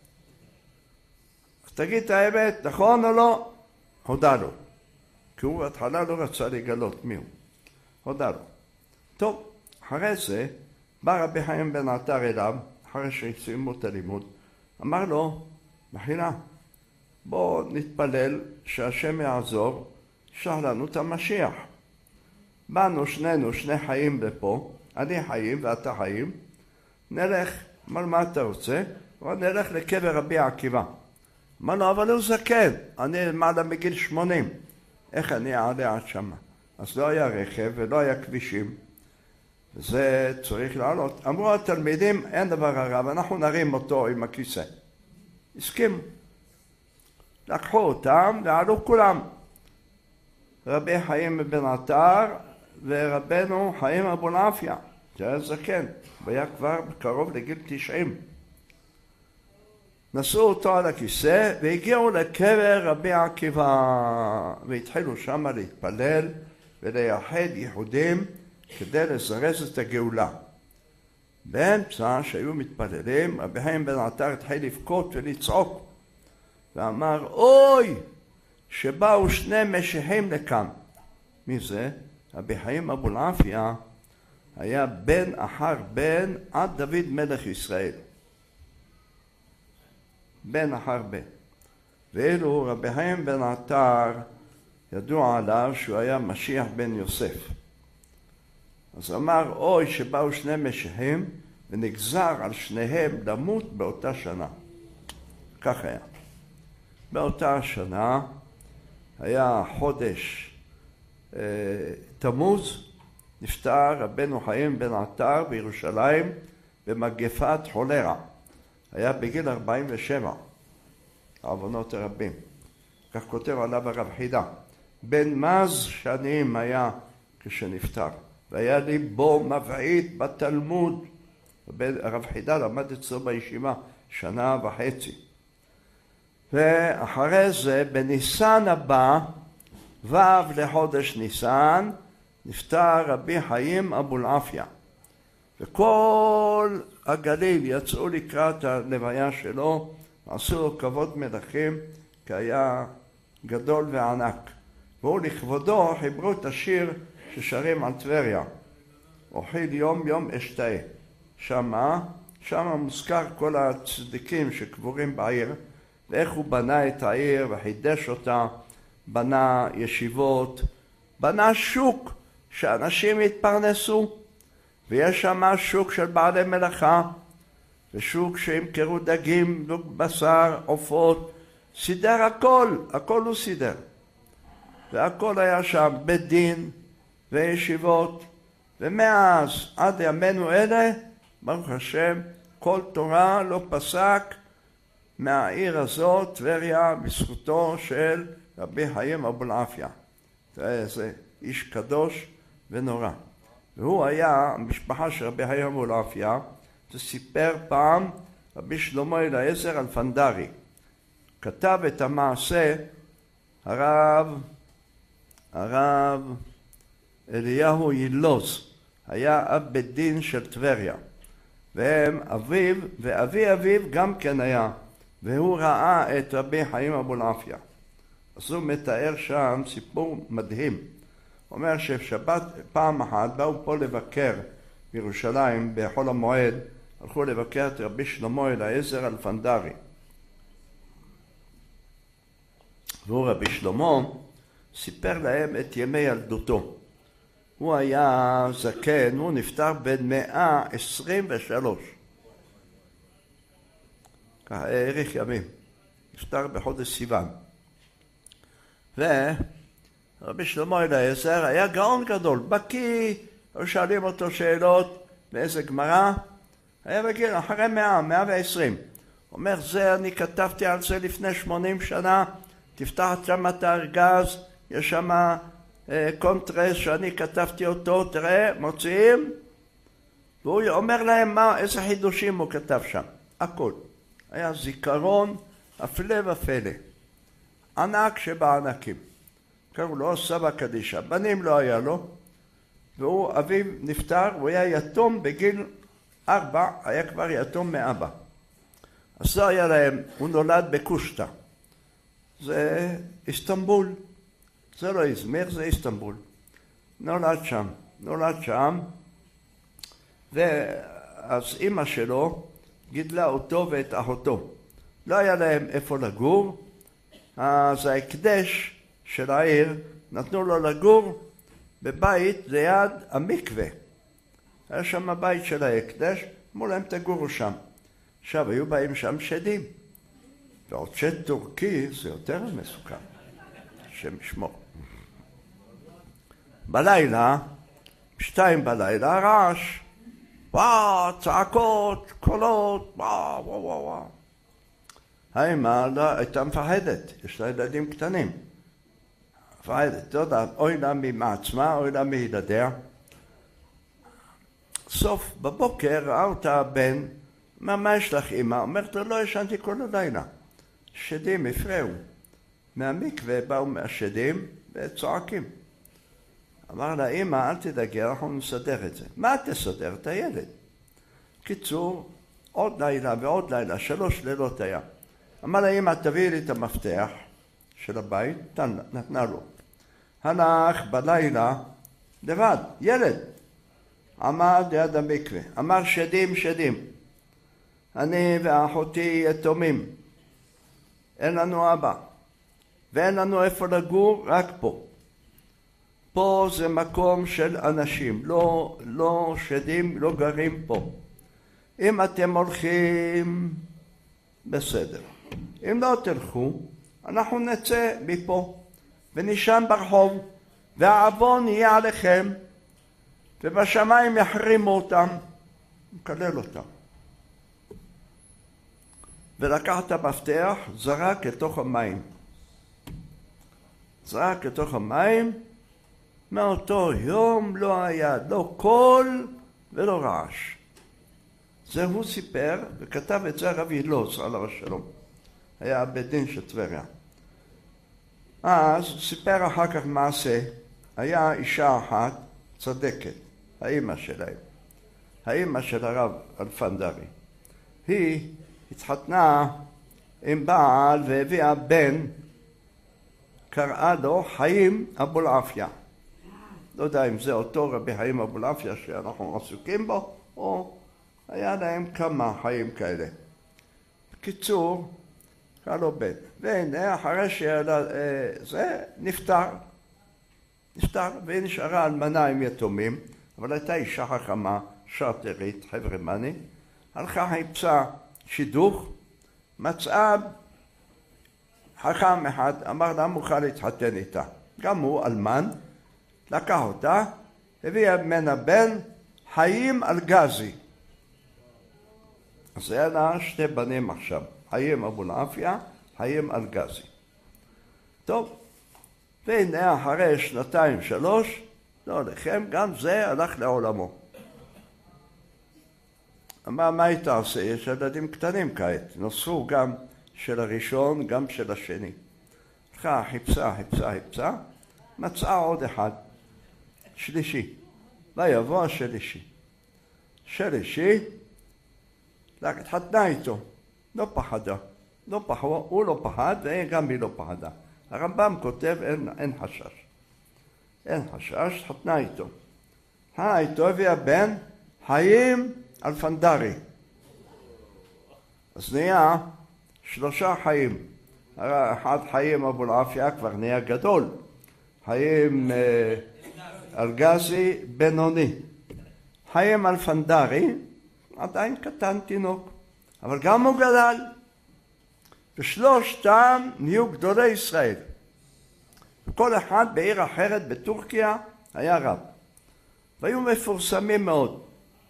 אז תגיד את האמת, נכון או לא? הודע לו. כי הוא בהתחלה לא רצה לגלות מי הוא. הודע לו. טוב, אחרי זה בא רבי חיים בן עטר אליו, אחרי שסיימו את הלימוד, אמר לו, מחילה, בוא נתפלל שהשם יעזור, ישלח לנו את המשיח. באנו שנינו, שני חיים לפה, אני חיים ואתה חיים, נלך, אמר מה אתה רוצה? אמר נלך לקבר רבי עקיבא. אמר לו, אבל הוא זקן, אני למעלה מגיל שמונים, איך אני אעלה עד שמה? אז לא היה רכב ולא היה כבישים, וזה צריך לעלות. אמרו התלמידים, אין דבר הרב, אנחנו נרים אותו עם הכיסא. הסכימו. לקחו אותם ועלו כולם. רבי חיים בן עטר ורבנו חיים אבולעפיה, שהיה זקן, והיה כבר קרוב לגיל תשעים. נשאו אותו על הכיסא והגיעו לקבר רבי עקיבא, והתחילו שם להתפלל ולייחד ייחודים כדי לזרז את הגאולה. באמצע שהיו מתפללים, רבי חיים בן עטר התחיל לבכות ולצעוק, ואמר, אוי, שבאו שני משיחים לכאן. מי זה? רבי חיים אבולעפיה היה בן אחר בן עד דוד מלך ישראל. בן אחר בן. ואילו רבי חיים בן עטר ידוע עליו שהוא היה משיח בן יוסף. אז אמר, אוי שבאו שני משיחים ונגזר על שניהם למות באותה שנה. כך היה. באותה שנה היה חודש אה, תמוז, נפטר רבנו חיים בן עטר בירושלים במגפת חולרה. היה בגיל ארבעים ושבע, העוונות הרבים. כך כותב עליו הרב חידה. בן מז שנים היה כשנפטר, והיה ליבו מבעית בתלמוד. הרב חידה למד אצלו בישיבה שנה וחצי. ואחרי זה בניסן הבא, ו' לחודש ניסן, נפטר רבי חיים אבולעפיה. וכל הגליל יצאו לקראת הלוויה שלו, עשו לו כבוד מלכים, כי היה גדול וענק. והוא לכבודו חיברו את השיר ששרים על טבריה. אוכיל יום יום אשתאה. שמה, שמה מוזכר כל הצדיקים שקבורים בעיר, ואיך הוא בנה את העיר וחידש אותה, בנה ישיבות, בנה שוק שאנשים התפרנסו, ויש שם שוק של בעלי מלאכה, ושוק שימכרו דגים, בשר, עופות, סידר הכל, הכל הוא סידר. והכל היה שם בית דין וישיבות, ומאז עד ימינו אלה, ברוך השם, כל תורה לא פסק מהעיר הזאת, טבריה, בזכותו של רבי חיים אבולעפיה. תראה איזה איש קדוש ונורא. והוא היה, המשפחה של רבי חיים אבולעפיה, זה סיפר פעם רבי שלמה אליעזר אלפנדרי. כתב את המעשה הרב, הרב אליהו ילוז, היה אב בית דין של טבריה. והם אביו, ואבי אביו גם כן היה, והוא ראה את רבי חיים אבולעפיה. אז הוא מתאר שם סיפור מדהים. הוא אומר ששבת פעם אחת באו פה לבקר בירושלים בחול המועד, הלכו לבקר את רבי שלמה אליעזר אלפנדרי. והוא רבי שלמה סיפר להם את ימי ילדותו. הוא היה זקן, הוא נפטר בן מאה עשרים ושלוש. ככה האריך ימים. נפטר בחודש סיוון. ורבי שלמה אליעזר היה גאון גדול, בקיא, שואלים אותו שאלות באיזה גמרא, היה רגיל אחרי מאה, מאה ועשרים. הוא אומר, זה אני כתבתי על זה לפני שמונים שנה, תפתח שם את הארגז, יש שם אה, קונטרס שאני כתבתי אותו, תראה, מוציאים, והוא אומר להם מה, איזה חידושים הוא כתב שם, הכל. היה זיכרון הפלא ופלא, ענק שבענקים. קראו לו סבא קדישה, בנים לא היה לו, והוא אביו נפטר, הוא היה יתום בגיל ארבע, היה כבר יתום מאבא. אז זה היה להם, הוא נולד בקושטא. זה איסטנבול, זה לא איזמיר, זה איסטנבול. נולד שם, נולד שם, ואז אמא שלו גידלה אותו ואת אחותו. לא היה להם איפה לגור, אז ההקדש של העיר נתנו לו לגור בבית ליד המקווה. היה שם הבית של ההקדש, אמרו להם תגורו שם. עכשיו היו באים שם שדים. ועוד שד טורקי זה יותר מסוכן. השם ישמור. בלילה, שתיים בלילה, רעש. וואו, צעקות, קולות, וואו, וואו, וואו. האמא הייתה מפחדת, יש לה ילדים קטנים. מפחדת, אתה יודע, אוי לה מעצמה, אוי לה מילדיה. סוף, בבוקר ראה אותה הבן, אומר, מה יש לך אמא? אומרת לו, לא ישנתי כל הלילה. שדים הפריעו. מהמקווה באו מהשדים וצועקים. אמר לה, אמא, אל תדאגי, אנחנו נסדר את זה. מה תסדר? את הילד. קיצור, עוד לילה ועוד לילה, שלוש לילות היה. אמר לה, אמא, תביאי לי את המפתח של הבית, נתנה לו. הלך בלילה, לבד, ילד. עמד ליד המקווה, אמר שדים, שדים. אני ואחותי יתומים. אין לנו אבא. ואין לנו איפה לגור, רק פה. פה זה מקום של אנשים, לא, לא שדים, לא גרים פה. אם אתם הולכים, בסדר. אם לא תלכו, אנחנו נצא מפה ונשען ברחוב, והעוון יהיה עליכם, ובשמיים יחרימו אותם, מקלל אותם. ולקח את המפתח, זרק לתוך המים. זרק לתוך המים, מאותו יום לא היה לא קול ולא רעש. זה הוא סיפר, וכתב את זה הרב ילוז עליו השלום. היה בית דין של טבריה. אז סיפר אחר כך מעשה, היה אישה אחת צדקת, האמא שלהם. האמא של הרב אלפנדרי. היא התחתנה עם בעל והביאה בן, קראה לו חיים אבולעפיה. לא יודע אם זה אותו רבי חיים אבולעפיה שאנחנו עסוקים בו, או היה להם כמה חיים כאלה. בקיצור, קרא לו בן. והנה, אחרי שזה נפטר, נפטר, והיא נשארה אלמנה עם יתומים, אבל הייתה אישה חכמה, שרטרית, חברמני, הלכה חיפשה שידוך, מצאה חכם אחד, אמר לה מוכן להתחתן איתה. גם הוא אלמן, לקח אותה, הביאה ממנה בן, חיים אלגזי. אז היה לה שתי בנים עכשיו, חיים אבולעפיה, חיים אלגזי. טוב, והנה אחרי שנתיים שלוש, לא לכם, גם זה הלך לעולמו. אמר, מה היא תעשה? יש ילדים קטנים כעת, נוספו גם של הראשון, גם של השני. הלכה, חיפשה, חיפשה, חיפשה, מצאה עוד אחד, שלישי. ויבוא השלישי. שלישי, התחתנה איתו, לא פחדה. לא פחד, הוא לא פחד, וגם היא לא פחדה. הרמב"ם כותב אין, אין חשש. אין חשש, חתנה איתו. חתנה איתו הביאה בן חיים אלפנדרי. אז נהיה שלושה חיים. אחד חיים אבולעפיה כבר נהיה גדול. חיים אה, אלגזי בינוני. חיים אלפנדרי עדיין קטן תינוק. אבל גם הוא גדל. ושלושתם נהיו גדולי ישראל. וכל אחד בעיר אחרת בטורקיה היה רב. והיו מפורסמים מאוד.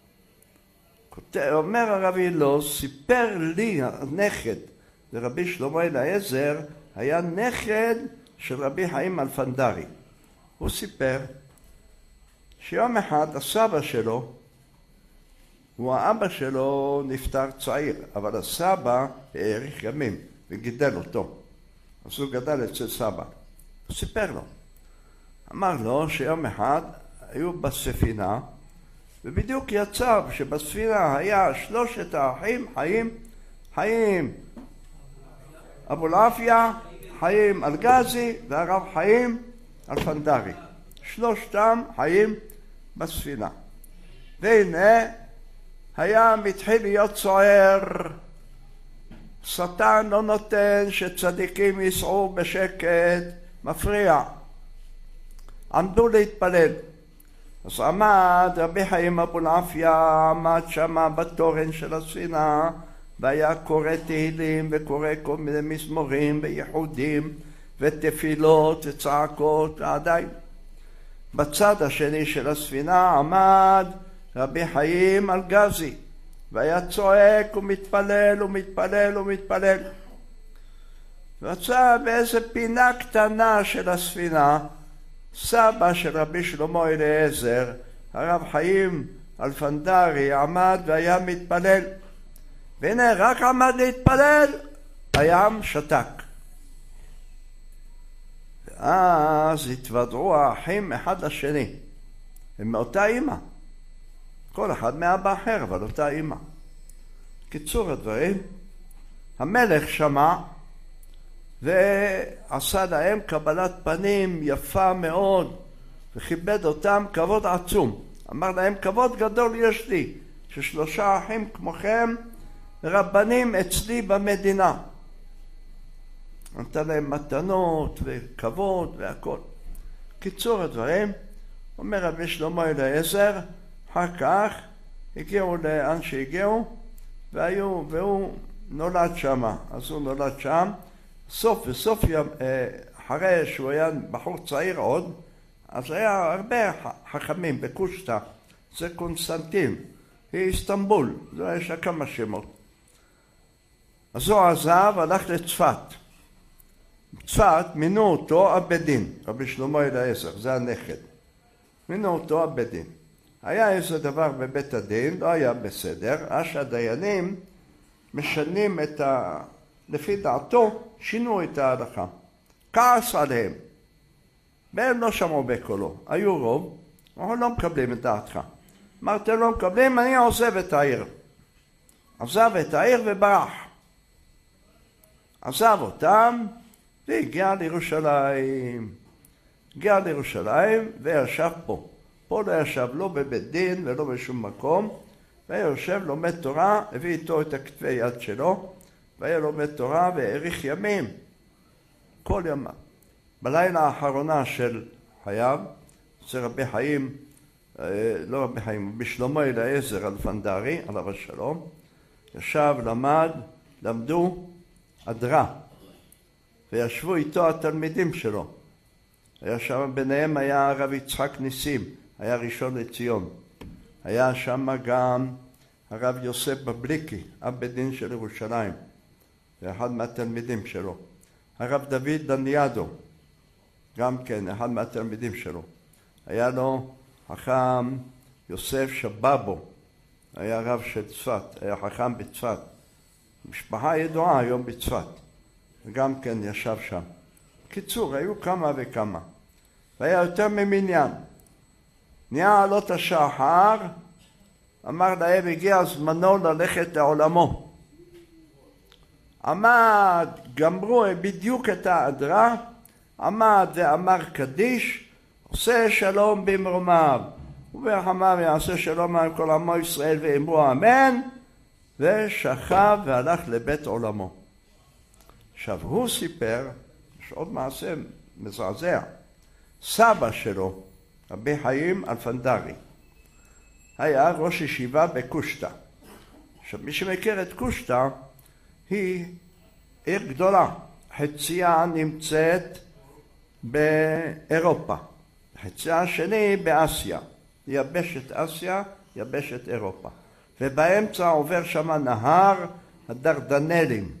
אומר הרב הילוך, סיפר לי הנכד לרבי שלמה אליעזר, היה נכד של רבי חיים אלפנדרי. הוא סיפר שיום אחד הסבא שלו, הוא האבא שלו נפטר צעיר, אבל הסבא האריך ימים וגידל אותו. אז הוא גדל אצל סבא. הוא סיפר לו. אמר לו שיום אחד היו בספינה, ובדיוק יצא שבספינה היה שלושת האחים חיים, חיים אבולעפיה, חיים אלגזי והרב חיים אלפנדרי. שלושתם חיים בספינה. והנה היה מתחיל להיות סוער. שטן לא נותן שצדיקים יסעו בשקט, מפריע. עמדו להתפלל. אז עמד רבי חיים אבולעפיה, עמד שמה בתורן של הספינה, והיה קורא תהילים וקורא כל מיני מזמורים וייחודים ותפילות וצעקות, ועדיין. בצד השני של הספינה עמד רבי חיים אלגזי, והיה צועק ומתפלל ומתפלל ומתפלל. ויצא באיזה פינה קטנה של הספינה, סבא של רבי שלמה אליעזר, הרב חיים אלפנדרי, עמד והיה מתפלל. והנה רק עמד להתפלל, הים שתק. ואז התוודעו האחים אחד לשני. הם מאותה אמא. כל אחד מאבא אחר, אבל אותה אמא. קיצור הדברים, המלך שמע ועשה להם קבלת פנים יפה מאוד, וכיבד אותם כבוד עצום. אמר להם, כבוד גדול יש לי, ששלושה אחים כמוכם רבנים אצלי במדינה. נתן להם מתנות וכבוד והכל. קיצור הדברים, אומר רבי שלמה אליעזר, אחר כך הגיעו לאן שהגיעו, והיו, והוא נולד שם. אז הוא נולד שם. סוף וסוף יום, אחרי שהוא היה בחור צעיר עוד, אז היה הרבה חכמים בקושטא, זה קונסטנטין, היא איסטנבול, זה יש לה כמה שמות. אז הוא עזב, הלך לצפת. בצפת מינו אותו אבא דין, רבי שלמה אליעזר, זה הנכד. מינו אותו אבא דין. היה איזה דבר בבית הדין, לא היה בסדר, אז שהדיינים משנים את ה... לפי דעתו, שינו את ההלכה. כעס עליהם. והם לא שמעו בקולו. היו רוב, אנחנו לא מקבלים את דעתך. אמרתם לא מקבלים, אני עוזב את העיר. עזב את העיר וברח. עזב אותם והגיע לירושלים. הגיע לירושלים וישב פה. פה לא ישב לא בבית דין ולא בשום מקום. והיה יושב לומד תורה, הביא איתו את הכתבי יד שלו. והיה לומד תורה והאריך ימים. כל יום. בלילה האחרונה של חייו, זה רבי חיים, לא רבי חיים, רבי שלמה אליעזר אלפנדרי, עליו השלום, ישב, למד, למדו אדרה, וישבו איתו התלמידים שלו. היה שם, ביניהם היה הרב יצחק ניסים, היה ראשון לציון. היה שם גם הרב יוסף בבליקי, אב בית דין של ירושלים, ואחד מהתלמידים שלו. הרב דוד דניאדו, גם כן, אחד מהתלמידים שלו. היה לו חכם יוסף שבאבו, היה רב של צפת, היה חכם בצפת. משפחה ידועה היום בצפת, וגם כן ישב שם. קיצור, היו כמה וכמה. והיה יותר ממניין. נהיה עלות השחר, אמר להם, הגיע זמנו ללכת לעולמו. עמד, גמרו בדיוק את האדרה, עמד ואמר קדיש, עושה שלום במרומיו, וברחמיו יעשה שלום על כל עמו ישראל ואמרו אמן, ושכב והלך לבית עולמו. עכשיו הוא סיפר, יש עוד מעשה מזעזע, סבא שלו, רבי חיים אלפנדרי, היה ראש ישיבה בקושטא. עכשיו מי שמכיר את קושטא, היא עיר גדולה, חציה נמצאת באירופה, חציה השני באסיה, יבשת אסיה, יבשת אירופה, ובאמצע עובר שם נהר הדרדנלים,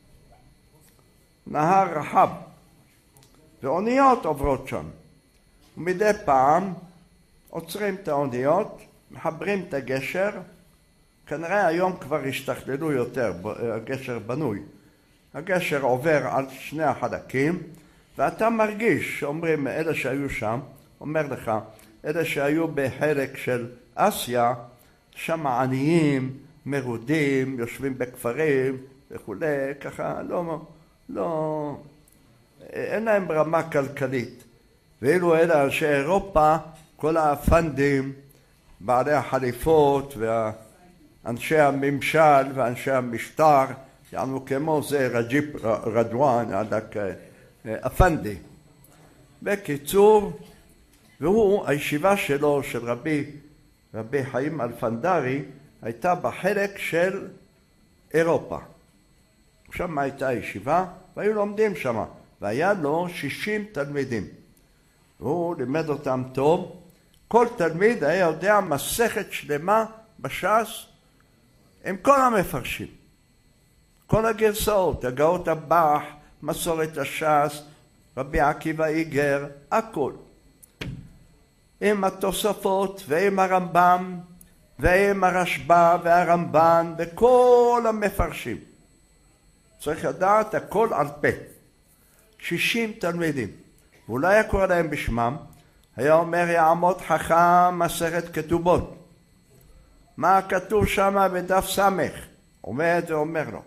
נהר רחב, ואוניות עוברות שם, ומדי פעם עוצרים את האוניות, מחברים את הגשר, כנראה היום כבר השתכללו יותר, הגשר בנוי, הגשר עובר על שני החלקים, ואתה מרגיש, אומרים אלה שהיו שם, אומר לך, אלה שהיו בחלק של אסיה, שם עניים, מרודים, יושבים בכפרים וכולי, ככה לא, לא, אין להם רמה כלכלית. ואילו אלה אנשי אירופה, כל האפנדים, בעלי החליפות ואנשי הממשל ואנשי המשטר, יענו כמו זה רג'יפ רדואן, אפנדי. בקיצור, והוא, הישיבה שלו, של רבי, רבי חיים אלפנדרי, הייתה בחלק של אירופה. שם הייתה ישיבה, והיו לומדים שם, והיה לו שישים תלמידים. והוא לימד אותם טוב, כל תלמיד היה יודע מסכת שלמה בש"ס, עם כל המפרשים. כל הגרסאות, הגאות הבח, מסורת הש"ס, רבי עקיבא איגר, הכל. עם התוספות ועם הרמב"ם ועם הרשב"א והרמב"ן וכל המפרשים. צריך לדעת הכל על פה. שישים תלמידים. ואולי היה קורא להם בשמם, היה אומר יעמוד חכם מסכת כתובות. מה כתוב שם בדף סמך? עומד ואומר לו.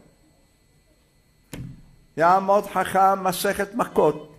יעמוד חכם מסכת מכות.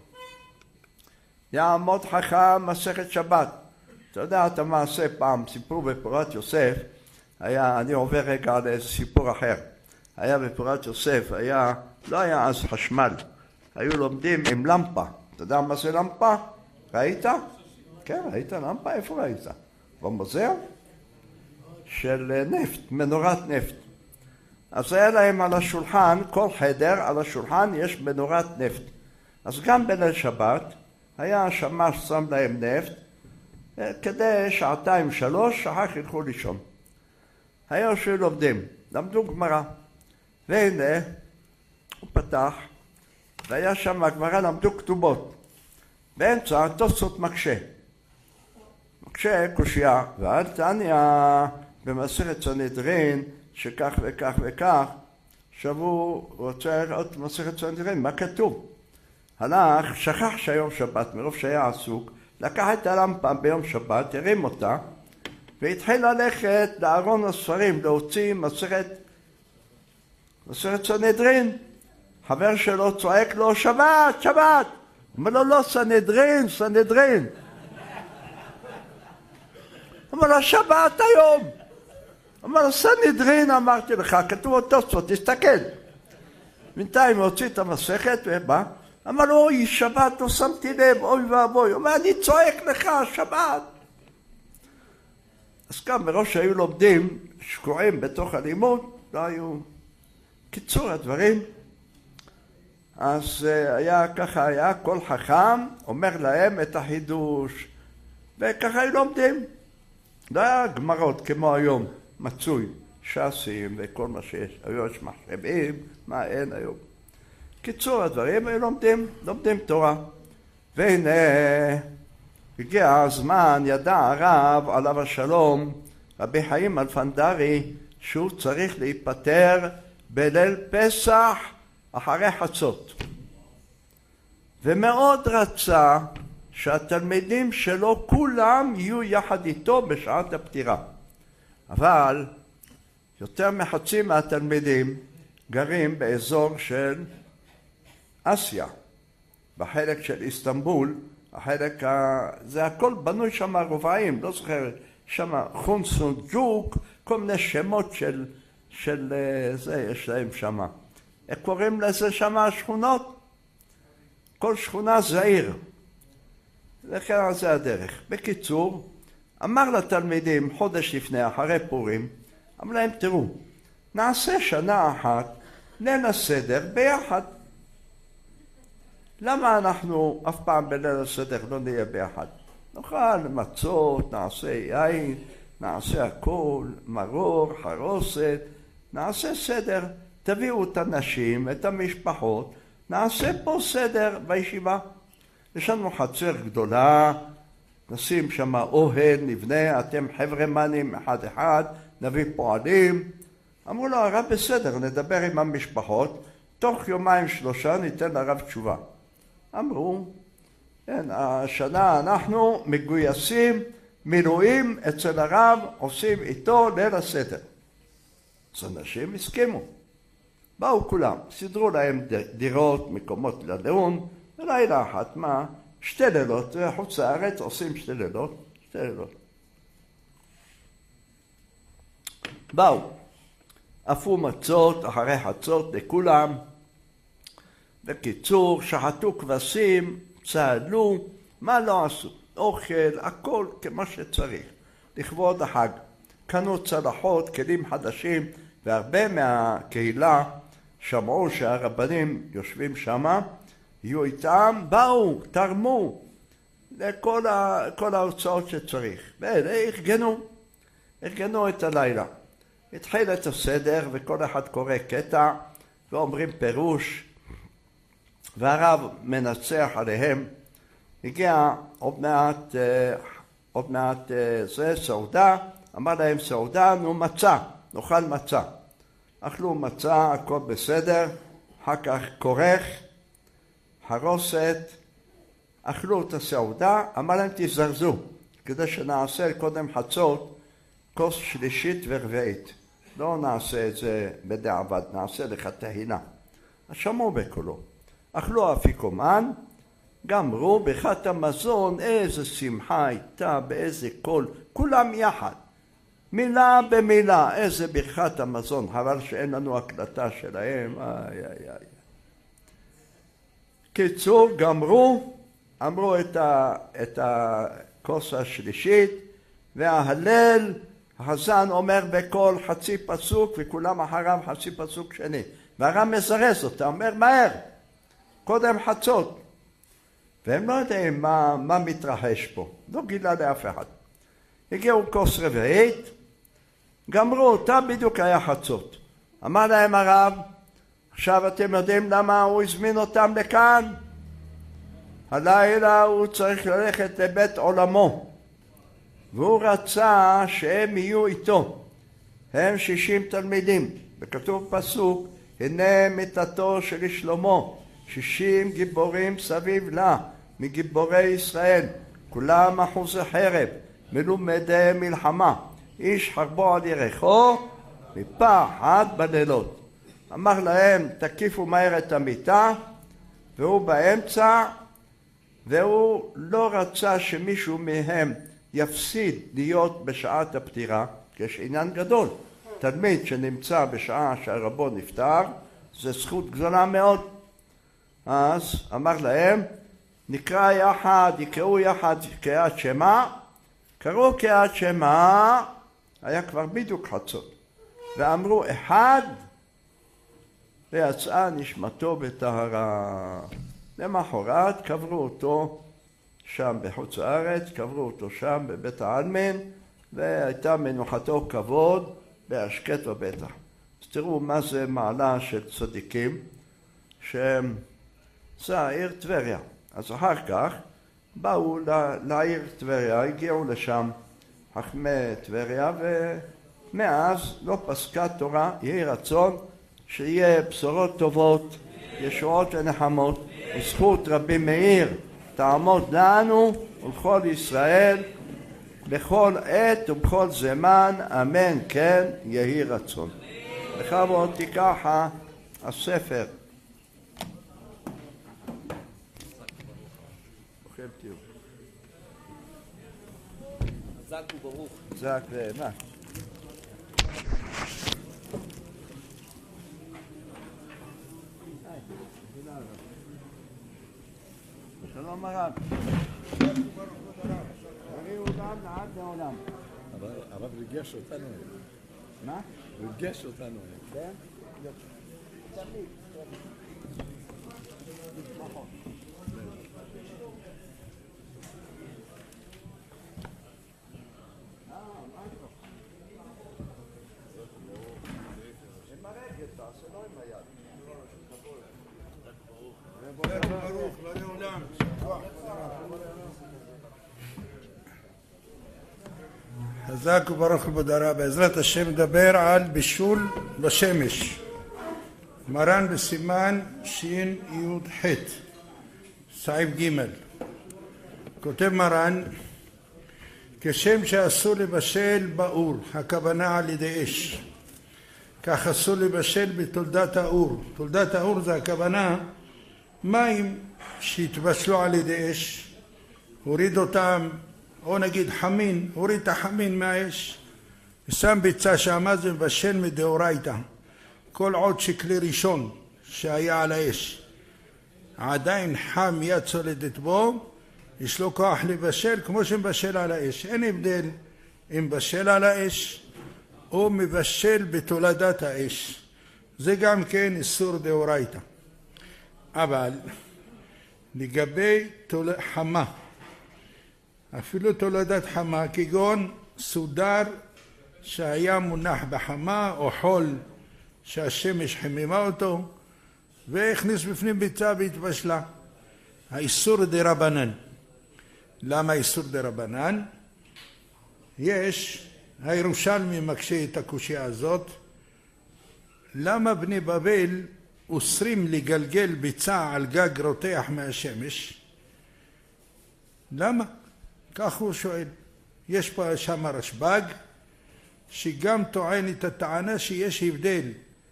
יעמוד חכם מסכת שבת. אתה יודע, אתה מעשה פעם, סיפור בפורת יוסף, היה, אני עובר רגע על איזה סיפור אחר. היה בפורת יוסף, היה, לא היה אז חשמל. היו לומדים עם למפה. אתה יודע מה זה למפה? ראית? כן, ראית למפה? איפה ראית? במוזיאון? של נפט, מנורת נפט. אז היה להם על השולחן, כל חדר על השולחן יש מנורת נפט. אז גם בליל שבת היה השמש שם להם נפט, כדי שעתיים שלוש, אחר כך ילכו לישון. היו שלומדים, למדו גמרא. והנה, הוא פתח, והיה שם הגמרא, למדו כתובות. באמצע תוספות מקשה. מקשה קושיה, ואל תעניא במסכת סנהדרין, שכך וכך וכך. עכשיו הוא רוצה לראות מסכת סנהדרין, מה כתוב? הלך, שכח שהיום שבת, מרוב שהיה עסוק, לקח את הלמפה ביום שבת, הרים אותה, והתחיל ללכת לארון הספרים, להוציא מסכת, מסכת סנהדרין. חבר שלו צועק לו, שבת, שבת! אומר לו, לא, סנהדרין, סנהדרין. אומר לו, שבת היום. אומר לו, סנהדרין, אמרתי לך, כתוב אותו ספות, תסתכל. בינתיים הוא הוציא את המסכת ובא, אמר לו, אוי, שבת, לא שמתי לב, אוי ואבוי. אומר, אני צועק לך, שבת. אז כאן בראש שהיו לומדים, שקועים בתוך הלימוד, לא היו קיצור הדברים. אז היה ככה, היה כל חכם אומר להם את החידוש, וככה היו לומדים. לא היה גמרות כמו היום, מצוי, ש"סים וכל מה שיש. היו יש מחשבים, מה אין היום. קיצור הדברים היו לומדים, לומדים תורה. והנה, הגיע הזמן, ידע הרב עליו השלום, רבי חיים אלפנדרי, שהוא צריך להיפטר בליל פסח אחרי חצות. ומאוד רצה שהתלמידים שלו כולם יהיו יחד איתו בשעת הפטירה. אבל יותר מחצי מהתלמידים גרים באזור של אסיה, בחלק של איסטנבול, החלק, ה... זה הכל בנוי שם רובעים, לא זוכר, שם חונסונג'וק, כל מיני שמות של, של זה יש להם שם. איך קוראים לזה שם השכונות? כל שכונה זה עיר. וכן זה הדרך. בקיצור, אמר לתלמידים חודש לפני, אחרי פורים, אמר להם, תראו, נעשה שנה אחת, ליל הסדר ביחד. למה אנחנו אף פעם בליל הסדר לא נהיה ביחד? נאכל מצות, נעשה יין, נעשה הכל, מרור, חרוסת, נעשה סדר, תביאו את הנשים, את המשפחות, נעשה פה סדר בישיבה. יש לנו חצר גדולה, נשים שם אוהל, נבנה, אתם חבר'ה מנים אחד אחד, נביא פועלים. אמרו לו, הרב בסדר, נדבר עם המשפחות, תוך יומיים שלושה ניתן לרב תשובה. אמרו, כן, השנה אנחנו מגויסים, מילואים אצל הרב, עושים איתו ליל הסדר. אז אנשים הסכימו. באו כולם, סידרו להם דירות, מקומות ללאון, ולילה אחת, מה? שתי לילות, חוץ לארץ עושים שתי לילות, שתי לילות. באו, אפו מצות אחרי חצות לכולם, בקיצור, שחטו כבשים, צעדו, מה לא עשו? אוכל, הכל כמו שצריך, לכבוד החג. קנו צלחות, כלים חדשים, והרבה מהקהילה שמעו שהרבנים יושבים שמה, יהיו איתם, באו, תרמו לכל ה, כל ההוצאות שצריך. וארגנו, ארגנו את הלילה. התחיל את הסדר וכל אחד קורא קטע ואומרים פירוש, והרב מנצח עליהם. הגיע עוד מעט, עוד מעט זה, סעודה, אמר להם סעודה, נו מצה, נאכל מצה. אכלו מצה, הכל בסדר, אחר כך כורך, חרוסת, אכלו את הסעודה, אמר להם תזרזו, כדי שנעשה קודם חצות, כוס שלישית ורביעית. לא נעשה את זה בדיעבד, נעשה לך תהילה. אז שמעו בקולו. אכלו אפיקומן, גמרו ברכת המזון, איזה שמחה הייתה, באיזה קול, כולם יחד. מילה במילה, איזה ברכת המזון, חבל שאין לנו הקלטה שלהם, איי איי איי. קיצור, גמרו, אמרו את, ה, את הכוס השלישית, וההלל, החזן אומר בכל חצי פסוק, וכולם אחריו חצי פסוק שני. והרב מזרז אותה, אומר מהר, קודם חצות. והם לא יודעים מה, מה מתרחש פה, לא גילה לאף אחד. הגיעו כוס רביעית, גמרו אותה, בדיוק היה חצות. אמר להם הרב, עכשיו אתם יודעים למה הוא הזמין אותם לכאן? הלילה הוא צריך ללכת לבית עולמו, והוא רצה שהם יהיו איתו. הם שישים תלמידים, וכתוב פסוק, הנה מיתתו של שלמה, שישים גיבורים סביב לה, מגיבורי ישראל, כולם אחוזי חרב, מלומדי מלחמה, איש חרבו על ירחו, מפחד בלילות. אמר להם, תקיפו מהר את המיטה, והוא באמצע, והוא לא רצה שמישהו מהם יפסיד להיות בשעת הפטירה, כי יש עניין גדול. תלמיד שנמצא בשעה שהרבו נפטר, זה זכות גדולה מאוד. אז אמר להם, נקרא יחד, יקראו יחד קריאת שמע, קראו קריאת שמע, היה כבר בדיוק חצות, ואמרו אחד, ויצאה נשמתו בטהרה. למחרת קברו אותו שם בחוץ הארץ, קברו אותו שם בבית העלמין, והייתה מנוחתו כבוד בהשקט ובטח. אז תראו מה זה מעלה של צדיקים, שזה העיר טבריה. אז אחר כך באו לעיר טבריה, הגיעו לשם חכמי טבריה, ומאז לא פסקה תורה. יהי רצון שיהיה בשורות טובות, ישועות ונחמות, וזכות רבי מאיר תעמוד לנו ולכל ישראל בכל עת ובכל זמן, אמן כן יהי רצון. בכבוד תיקח הספר. ברוכים תהיו. חזק וברוך. חזק ואמץ. שלום הרב. בריאו גם לעד לעולם. הרב ריגש אותנו. מה? ריגש אותנו. כן? תמיד. נכון. עם הרגל תעשה, לא עם היד. ברוך, לא לעולם. חזק וברוך לבודרה. בעזרת השם נדבר על בישול בשמש. מרן בסימן שין יוד ח' סעיף ג' כותב מרן, כשם שאסור לבשל באור, הכוונה על ידי אש, כך אסור לבשל בתולדת האור. תולדת האור זה הכוונה מים שהתבשלו על ידי אש, הוריד אותם, או נגיד חמין, הוריד את החמין מהאש ושם ביצה שמה, זה מבשל מדאורייתא. כל עוד שכלי ראשון שהיה על האש עדיין חם יד צולדת בו, יש לו כוח לבשל כמו שמבשל על האש. אין הבדל אם מבשל על האש או מבשל בתולדת האש, זה גם כן איסור דאורייתא. אבל לגבי תול... חמה, אפילו תולדת חמה, כגון סודר שהיה מונח בחמה, או חול שהשמש חיממה אותו והכניס בפנים ביצה והתבשלה, האיסור דרבנן. למה איסור דרבנן? יש, הירושלמי מקשה את הקושיה הזאת, למה בני בבל אוסרים לגלגל ביצה על גג רותח מהשמש? למה? כך הוא שואל. יש פה שם רשב"ג שגם טוען את הטענה שיש הבדל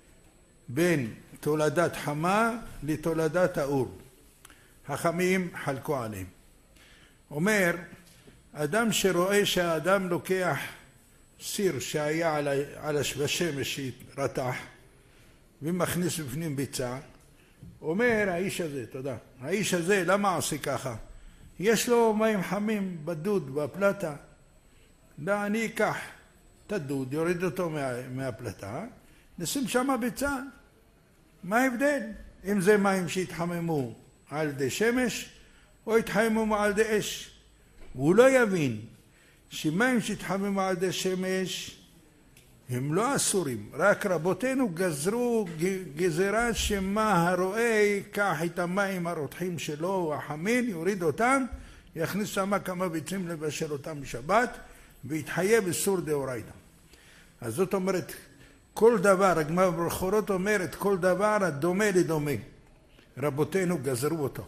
בין תולדת חמה לתולדת האור. חכמים חלקו עליהם. אומר, אדם שרואה שהאדם לוקח סיר שהיה על, על השמש שרתח ומכניס בפנים ביצה, אומר האיש הזה, תודה, האיש הזה למה עושה ככה? יש לו מים חמים בדוד, בפלטה. לא, אני אקח את הדוד, יוריד אותו מה, מהפלטה, נשים שם ביצה. מה ההבדל? אם זה מים שהתחממו על ידי שמש או התחממו על ידי אש. הוא לא יבין שמים שהתחממו על ידי שמש הם לא אסורים, רק רבותינו גזרו גזירה שמה הרואה ייקח את המים הרותחים שלו, החמין, יוריד אותם, יכניס שם כמה ביצים לבשל אותם בשבת ויתחייב איסור דאורייתא. אז זאת אומרת, כל דבר, הגמרא בברכות אומרת, כל דבר הדומה לדומה, רבותינו גזרו אותו.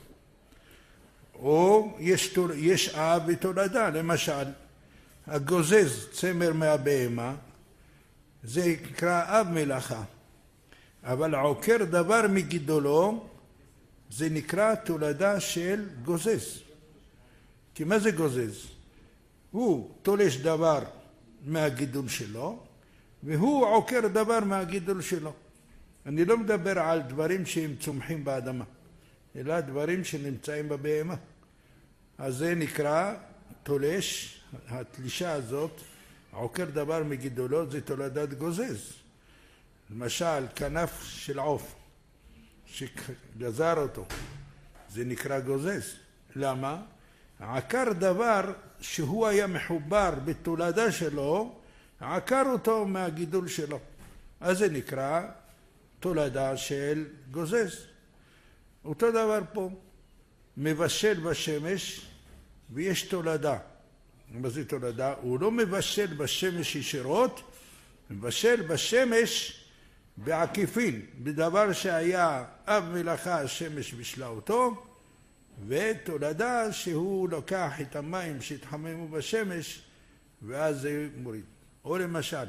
או יש, יש אב ותולדה, למשל הגוזז צמר מהבהמה, זה נקרא אב מלאכה, אבל עוקר דבר מגידולו זה נקרא תולדה של גוזז. כי מה זה גוזז? הוא תולש דבר מהגידול שלו והוא עוקר דבר מהגידול שלו. אני לא מדבר על דברים שהם צומחים באדמה, אלא דברים שנמצאים בבהמה. אז זה נקרא תולש. התלישה הזאת, עוקר דבר מגידולו, זה תולדת גוזז. למשל כנף של עוף שגזר אותו, זה נקרא גוזז. למה? עקר דבר שהוא היה מחובר בתולדה שלו, עקר אותו מהגידול שלו, אז זה נקרא תולדה של גוזז. אותו דבר פה, מבשל בשמש ויש תולדה. מה זה תולדה? הוא לא מבשל בשמש ישירות, מבשל בשמש בעקיפין, בדבר שהיה אב מלאכה השמש בשלה אותו, ותולדה שהוא לוקח את המים שהתחממו בשמש ואז זה מוריד. או למשל,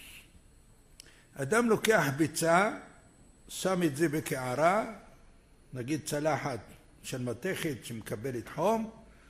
אדם לוקח ביצה, שם את זה בקערה, נגיד צלחת של מתכת שמקבלת חום,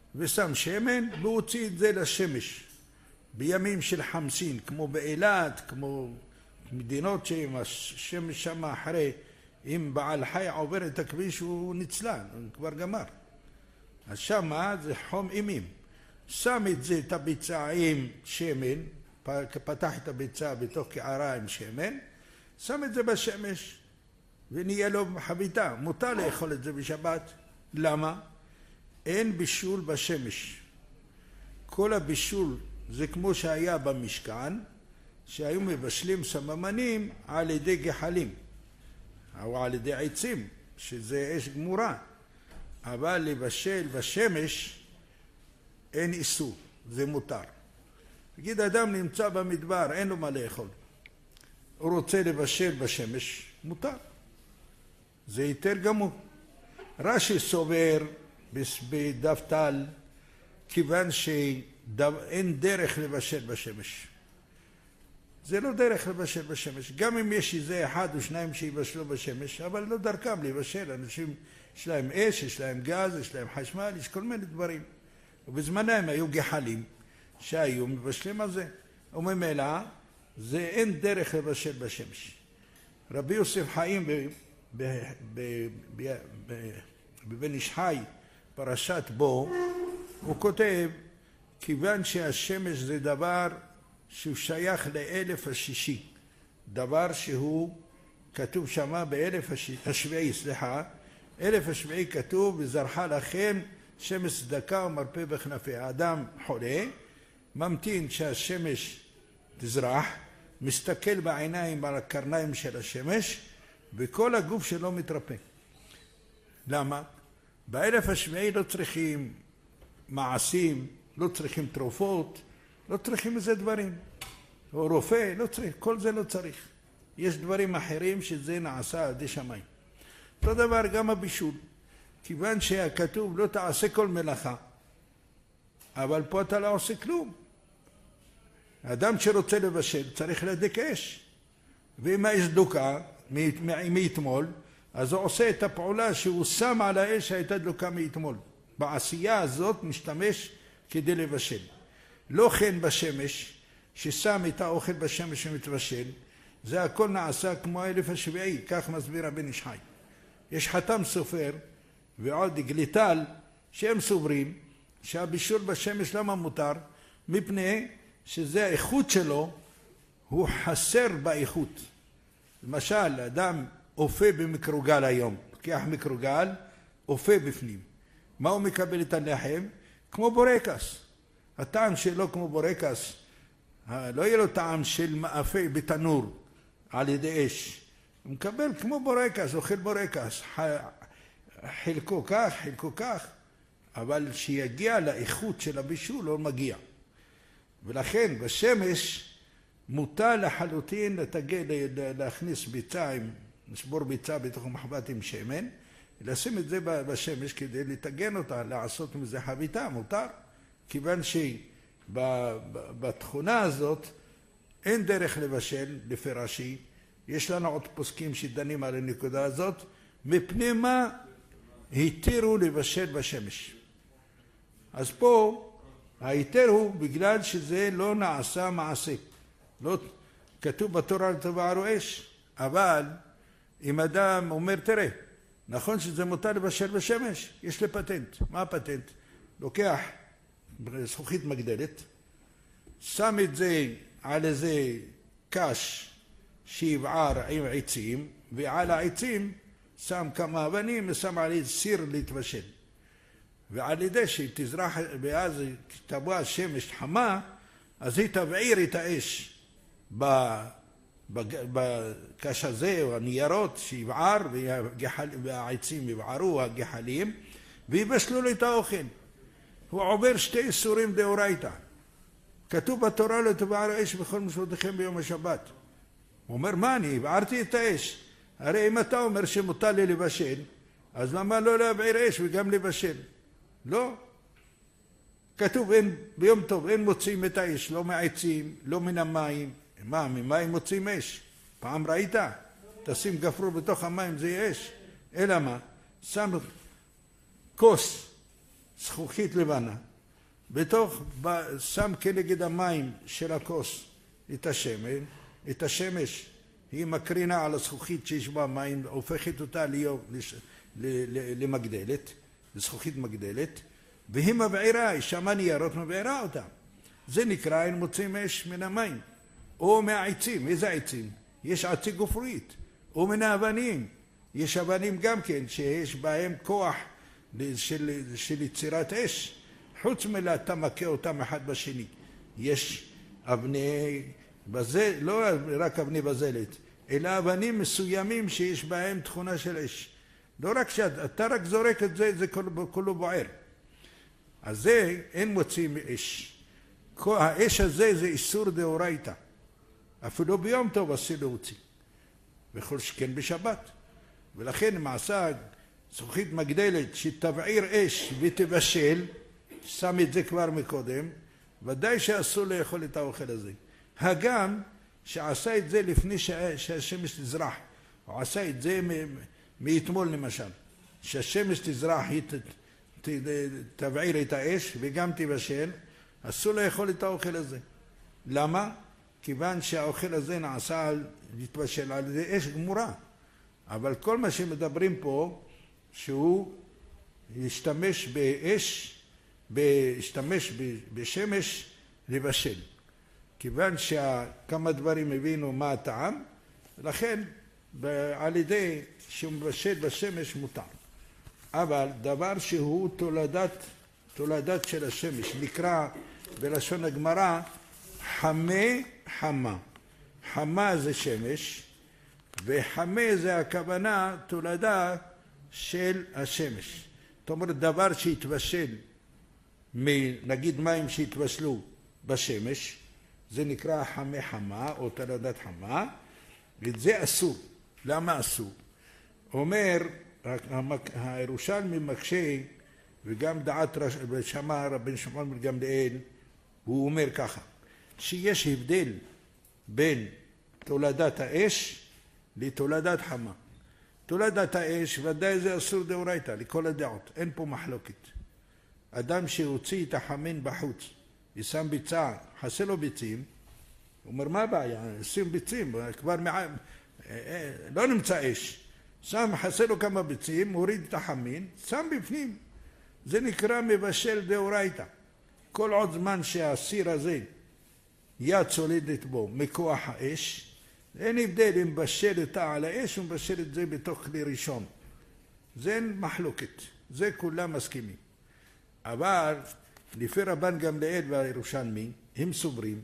ושם שמן והוציא את זה לשמש. בימים של חמסין, כמו באילת, כמו מדינות שהשמש שם אחרי, אם בעל חי עובר את הכביש הוא נצלן, הוא כבר גמר. אז שמה זה חום אימים. שם את זה, את הביצה עם שמן, פתח את הביצה בתוך קערה עם שמן, שם את זה בשמש, ונהיה לו חביתה. מותר לאכול את זה בשבת. למה? אין בישול בשמש. כל הבישול זה כמו שהיה במשכן, שהיו מבשלים סממנים על ידי גחלים, או על ידי עצים, שזה אש גמורה. אבל לבשל בשמש אין איסור, זה מותר. נגיד אדם נמצא במדבר, אין לו מה לאכול. הוא רוצה לבשל בשמש, מותר. זה יותר גמור. רש"י סובר בדף טל, כיוון שאין דרך לבשל בשמש. זה לא דרך לבשל בשמש. גם אם יש איזה אחד או שניים שיבשלו בשמש, אבל לא דרכם לבשל. אנשים יש להם אש, יש להם גז, יש להם חשמל, יש כל מיני דברים. ובזמנם היו גחלים שהיו מבשלים על זה. וממילא זה אין דרך לבשל בשמש. רבי יוסף חיים בבן איש חי, פרשת בו, הוא כותב, כיוון שהשמש זה דבר שהוא שייך לאלף השישי, דבר שהוא כתוב שמה באלף השביעי, סליחה, אלף השביעי כתוב, וזרח לכם שמש צדקה ומרפא בכנפי. האדם חולה, ממתין שהשמש תזרח, מסתכל בעיניים על הקרניים של השמש, וכל הגוף שלו מתרפא. למה? באלף השביעי לא צריכים מעשים, לא צריכים תרופות, לא צריכים איזה דברים. או רופא, לא צריך, כל זה לא צריך. יש דברים אחרים שזה נעשה על ידי שמיים. אותו דבר גם הבישול. כיוון שהכתוב לא תעשה כל מלאכה, אבל פה אתה לא עושה כלום. האדם שרוצה לבשל צריך להדליק אש. ואם האש דלוקה מאתמול, אז הוא עושה את הפעולה שהוא שם על האש שהייתה דלוקה מאתמול. בעשייה הזאת משתמש כדי לבשל. לא כן בשמש, ששם את האוכל בשמש ומתבשל, זה הכל נעשה כמו האלף השביעי, כך מסביר הבן איש חי. יש חתם סופר ועוד גליטל שהם סוברים שהבישול בשמש למה מותר? מפני שזה האיכות שלו, הוא חסר באיכות. למשל, אדם אופה במיקרוגל היום, לוקח מיקרוגל, אופה בפנים. מה הוא מקבל את הלחם? כמו בורקס. הטעם שלו כמו בורקס, לא יהיה לו טעם של מאפה בתנור על ידי אש. הוא מקבל כמו בורקס, אוכל בורקס, חלקו כך, חלקו כך, אבל שיגיע לאיכות של הבישול לא מגיע. ולכן בשמש מותר לחלוטין לתגל, להכניס ביצה, לשבור ביצה בתוך מחבת עם שמן, לשים את זה בשמש כדי לתגן אותה, לעשות מזה חביתה, מותר. כיוון שבתכונה הזאת אין דרך לבשל לפי רש"י, יש לנו עוד פוסקים שדנים על הנקודה הזאת, מפני מה התירו לבשל בשמש. אז פה ההיתר הוא בגלל שזה לא נעשה מעשה. לא כתוב בתורה לתבערו אש, אבל אם אדם אומר, תראה, נכון שזה מותר לבשל בשמש, יש לי פטנט. מה הפטנט? לוקח זכוכית מגדלת, שם את זה על איזה קש שיבער עם עצים, ועל העצים שם כמה אבנים ושם על איזה סיר להתבשל. ועל ידי שתזרח, ואז תבוא השמש חמה, אז היא תבעיר את האש בקש הזה או הניירות שיבער, והעצים יבערו, הגחלים, ויבשלו לו את האוכל. הוא עובר שתי איסורים דאורייתא. כתוב בתורה לא תבער אש בכל משפטכם ביום השבת. הוא אומר, מה אני? הבערתי את האש. הרי אם אתה אומר שמותר לי לבשל, אז למה לא להבעיר אש וגם לבשל? לא. כתוב אין, ביום טוב אין מוצאים את האש, לא מעצים, לא מן המים. מה, ממים מוצאים אש? פעם ראית? תשים גפרור בתוך המים זה אש. אלא מה? שם כוס, זכוכית לבנה, בתוך, שם כנגד המים של הכוס את השמן, את השמש, היא מקרינה על הזכוכית שיש בה מים, הופכת אותה להיות, למגדלת, לזכוכית מגדלת, והיא מבעירה, היא שמה ניירות, מבעירה אותה. זה נקרא אין מוצאים אש מן המים, או מהעצים. איזה עצים? יש עצי גופרית, או מן האבנים. יש אבנים גם כן, שיש בהם כוח של, של יצירת אש, חוץ מלה אתה מכה אותם אחד בשני. יש אבני בזל, לא רק אבני בזלת, אלא אבנים מסוימים שיש בהם תכונה של אש. לא רק שאתה רק זורק את זה, זה כולו בוער. אז זה אין מוצאים אש. האש הזה זה איסור דאורייתא. אפילו ביום טוב אסור להוציא. וכל שכן בשבת. ולכן מעשה זכוכית מגדלת שתבעיר אש ותבשל, שם את זה כבר מקודם, ודאי שאסור לאכול את האוכל הזה. הגם שעשה את זה לפני שהשמש תזרח. הוא עשה את זה מאתמול למשל. שהשמש תזרח היא תבעיר את האש וגם תבשל, אסור לאכול את האוכל הזה. למה? כיוון שהאוכל הזה נעשה על, להתבשל על ידי אש גמורה. אבל כל מה שמדברים פה, שהוא ישתמש באש, ישתמש בשמש לבשל. כיוון שכמה דברים הבינו מה הטעם, לכן על ידי שהוא מבשל בשמש מותר. אבל דבר שהוא תולדת, תולדת של השמש, נקרא בלשון הגמרא חמה חמה. חמה זה שמש, וחמה זה הכוונה תולדה של השמש. זאת אומרת, דבר שהתבשל, נגיד מים שהתבשלו בשמש, זה נקרא חמה חמה או תולדת חמה, וזה אסור. למה אסור? אומר, הירושלמי מקשה, וגם דעת שמע רבן שמעון בן גמליאל, הוא אומר ככה, שיש הבדל בין תולדת האש לתולדת חמה. תולדת האש ודאי זה אסור דאורייתא, לכל הדעות, אין פה מחלוקת. אדם שהוציא את החמין בחוץ, ושם ביצה, חסר לו ביצים, הוא אומר מה הבעיה? שים ביצים, כבר מע... לא נמצא אש. שם חסר לו כמה ביצים, הוריד את החמין, שם בפנים. זה נקרא מבשל דאורייתא. כל עוד זמן שהסיר הזה יד צולדת בו מכוח האש, אין הבדל אם מבשל אותה על האש או מבשל את זה בתוך כלי ראשון. זה אין מחלוקת, זה כולם מסכימים. אבל לפי רבן גמליאל והירושלמי, הם סוברים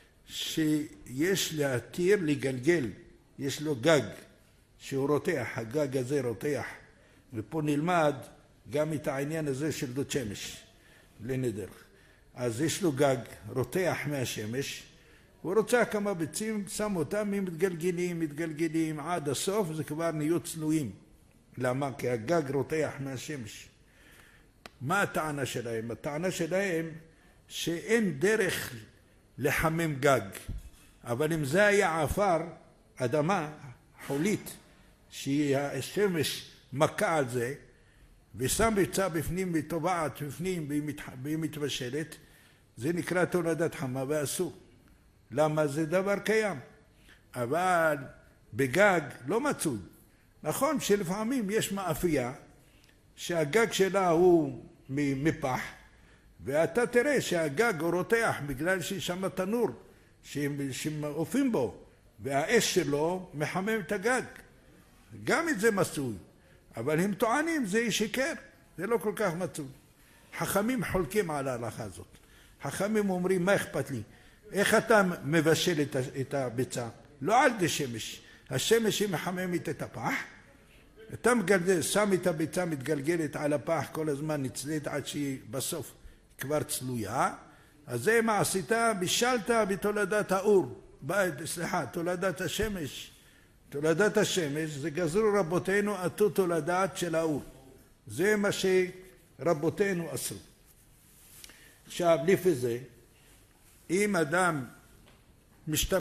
שיש להתיר לגלגל, יש לו גג שהוא רותח, הגג הזה רותח, ופה נלמד גם את העניין הזה של דוד שמש לנדר. אז יש לו גג רותח מהשמש, הוא רוצה כמה ביצים, שם אותם, הם מתגלגלים, מתגלגלים עד הסוף, זה כבר נהיו צלויים. למה? כי הגג רותח מהשמש. מה הטענה שלהם? הטענה שלהם שאין דרך לחמם גג, אבל אם זה היה עפר, אדמה חולית, שהשמש מכה על זה, ושם ביצה בפנים וטובעת בפנים והיא מתבשלת, זה נקרא תולדת חמה ואסור. למה? זה דבר קיים. אבל בגג לא מצוי. נכון שלפעמים יש מאפייה שהגג שלה הוא מפח, ואתה תראה שהגג הוא רותח בגלל שיש שם תנור שמאופים בו, והאש שלו מחמם את הגג. גם את זה מצוי. אבל הם טוענים זה שיקר, זה לא כל כך מצוי. חכמים חולקים על ההלכה הזאת. חכמים אומרים מה אכפת לי? איך אתה מבשל את הביצה? לא על די שמש. השמש היא מחממת את הפח. אתה מגלגל, שם את הביצה מתגלגלת על הפח כל הזמן נצלית עד שהיא בסוף כבר צלויה. אז זה מה עשית? בישלת בתולדת האור. סליחה, תולדת השמש. תולדת השמש זה גזרו רבותינו עטו תולדת של האור. זה מה שרבותינו עשו. עכשיו לפי זה, אם אדם משתמש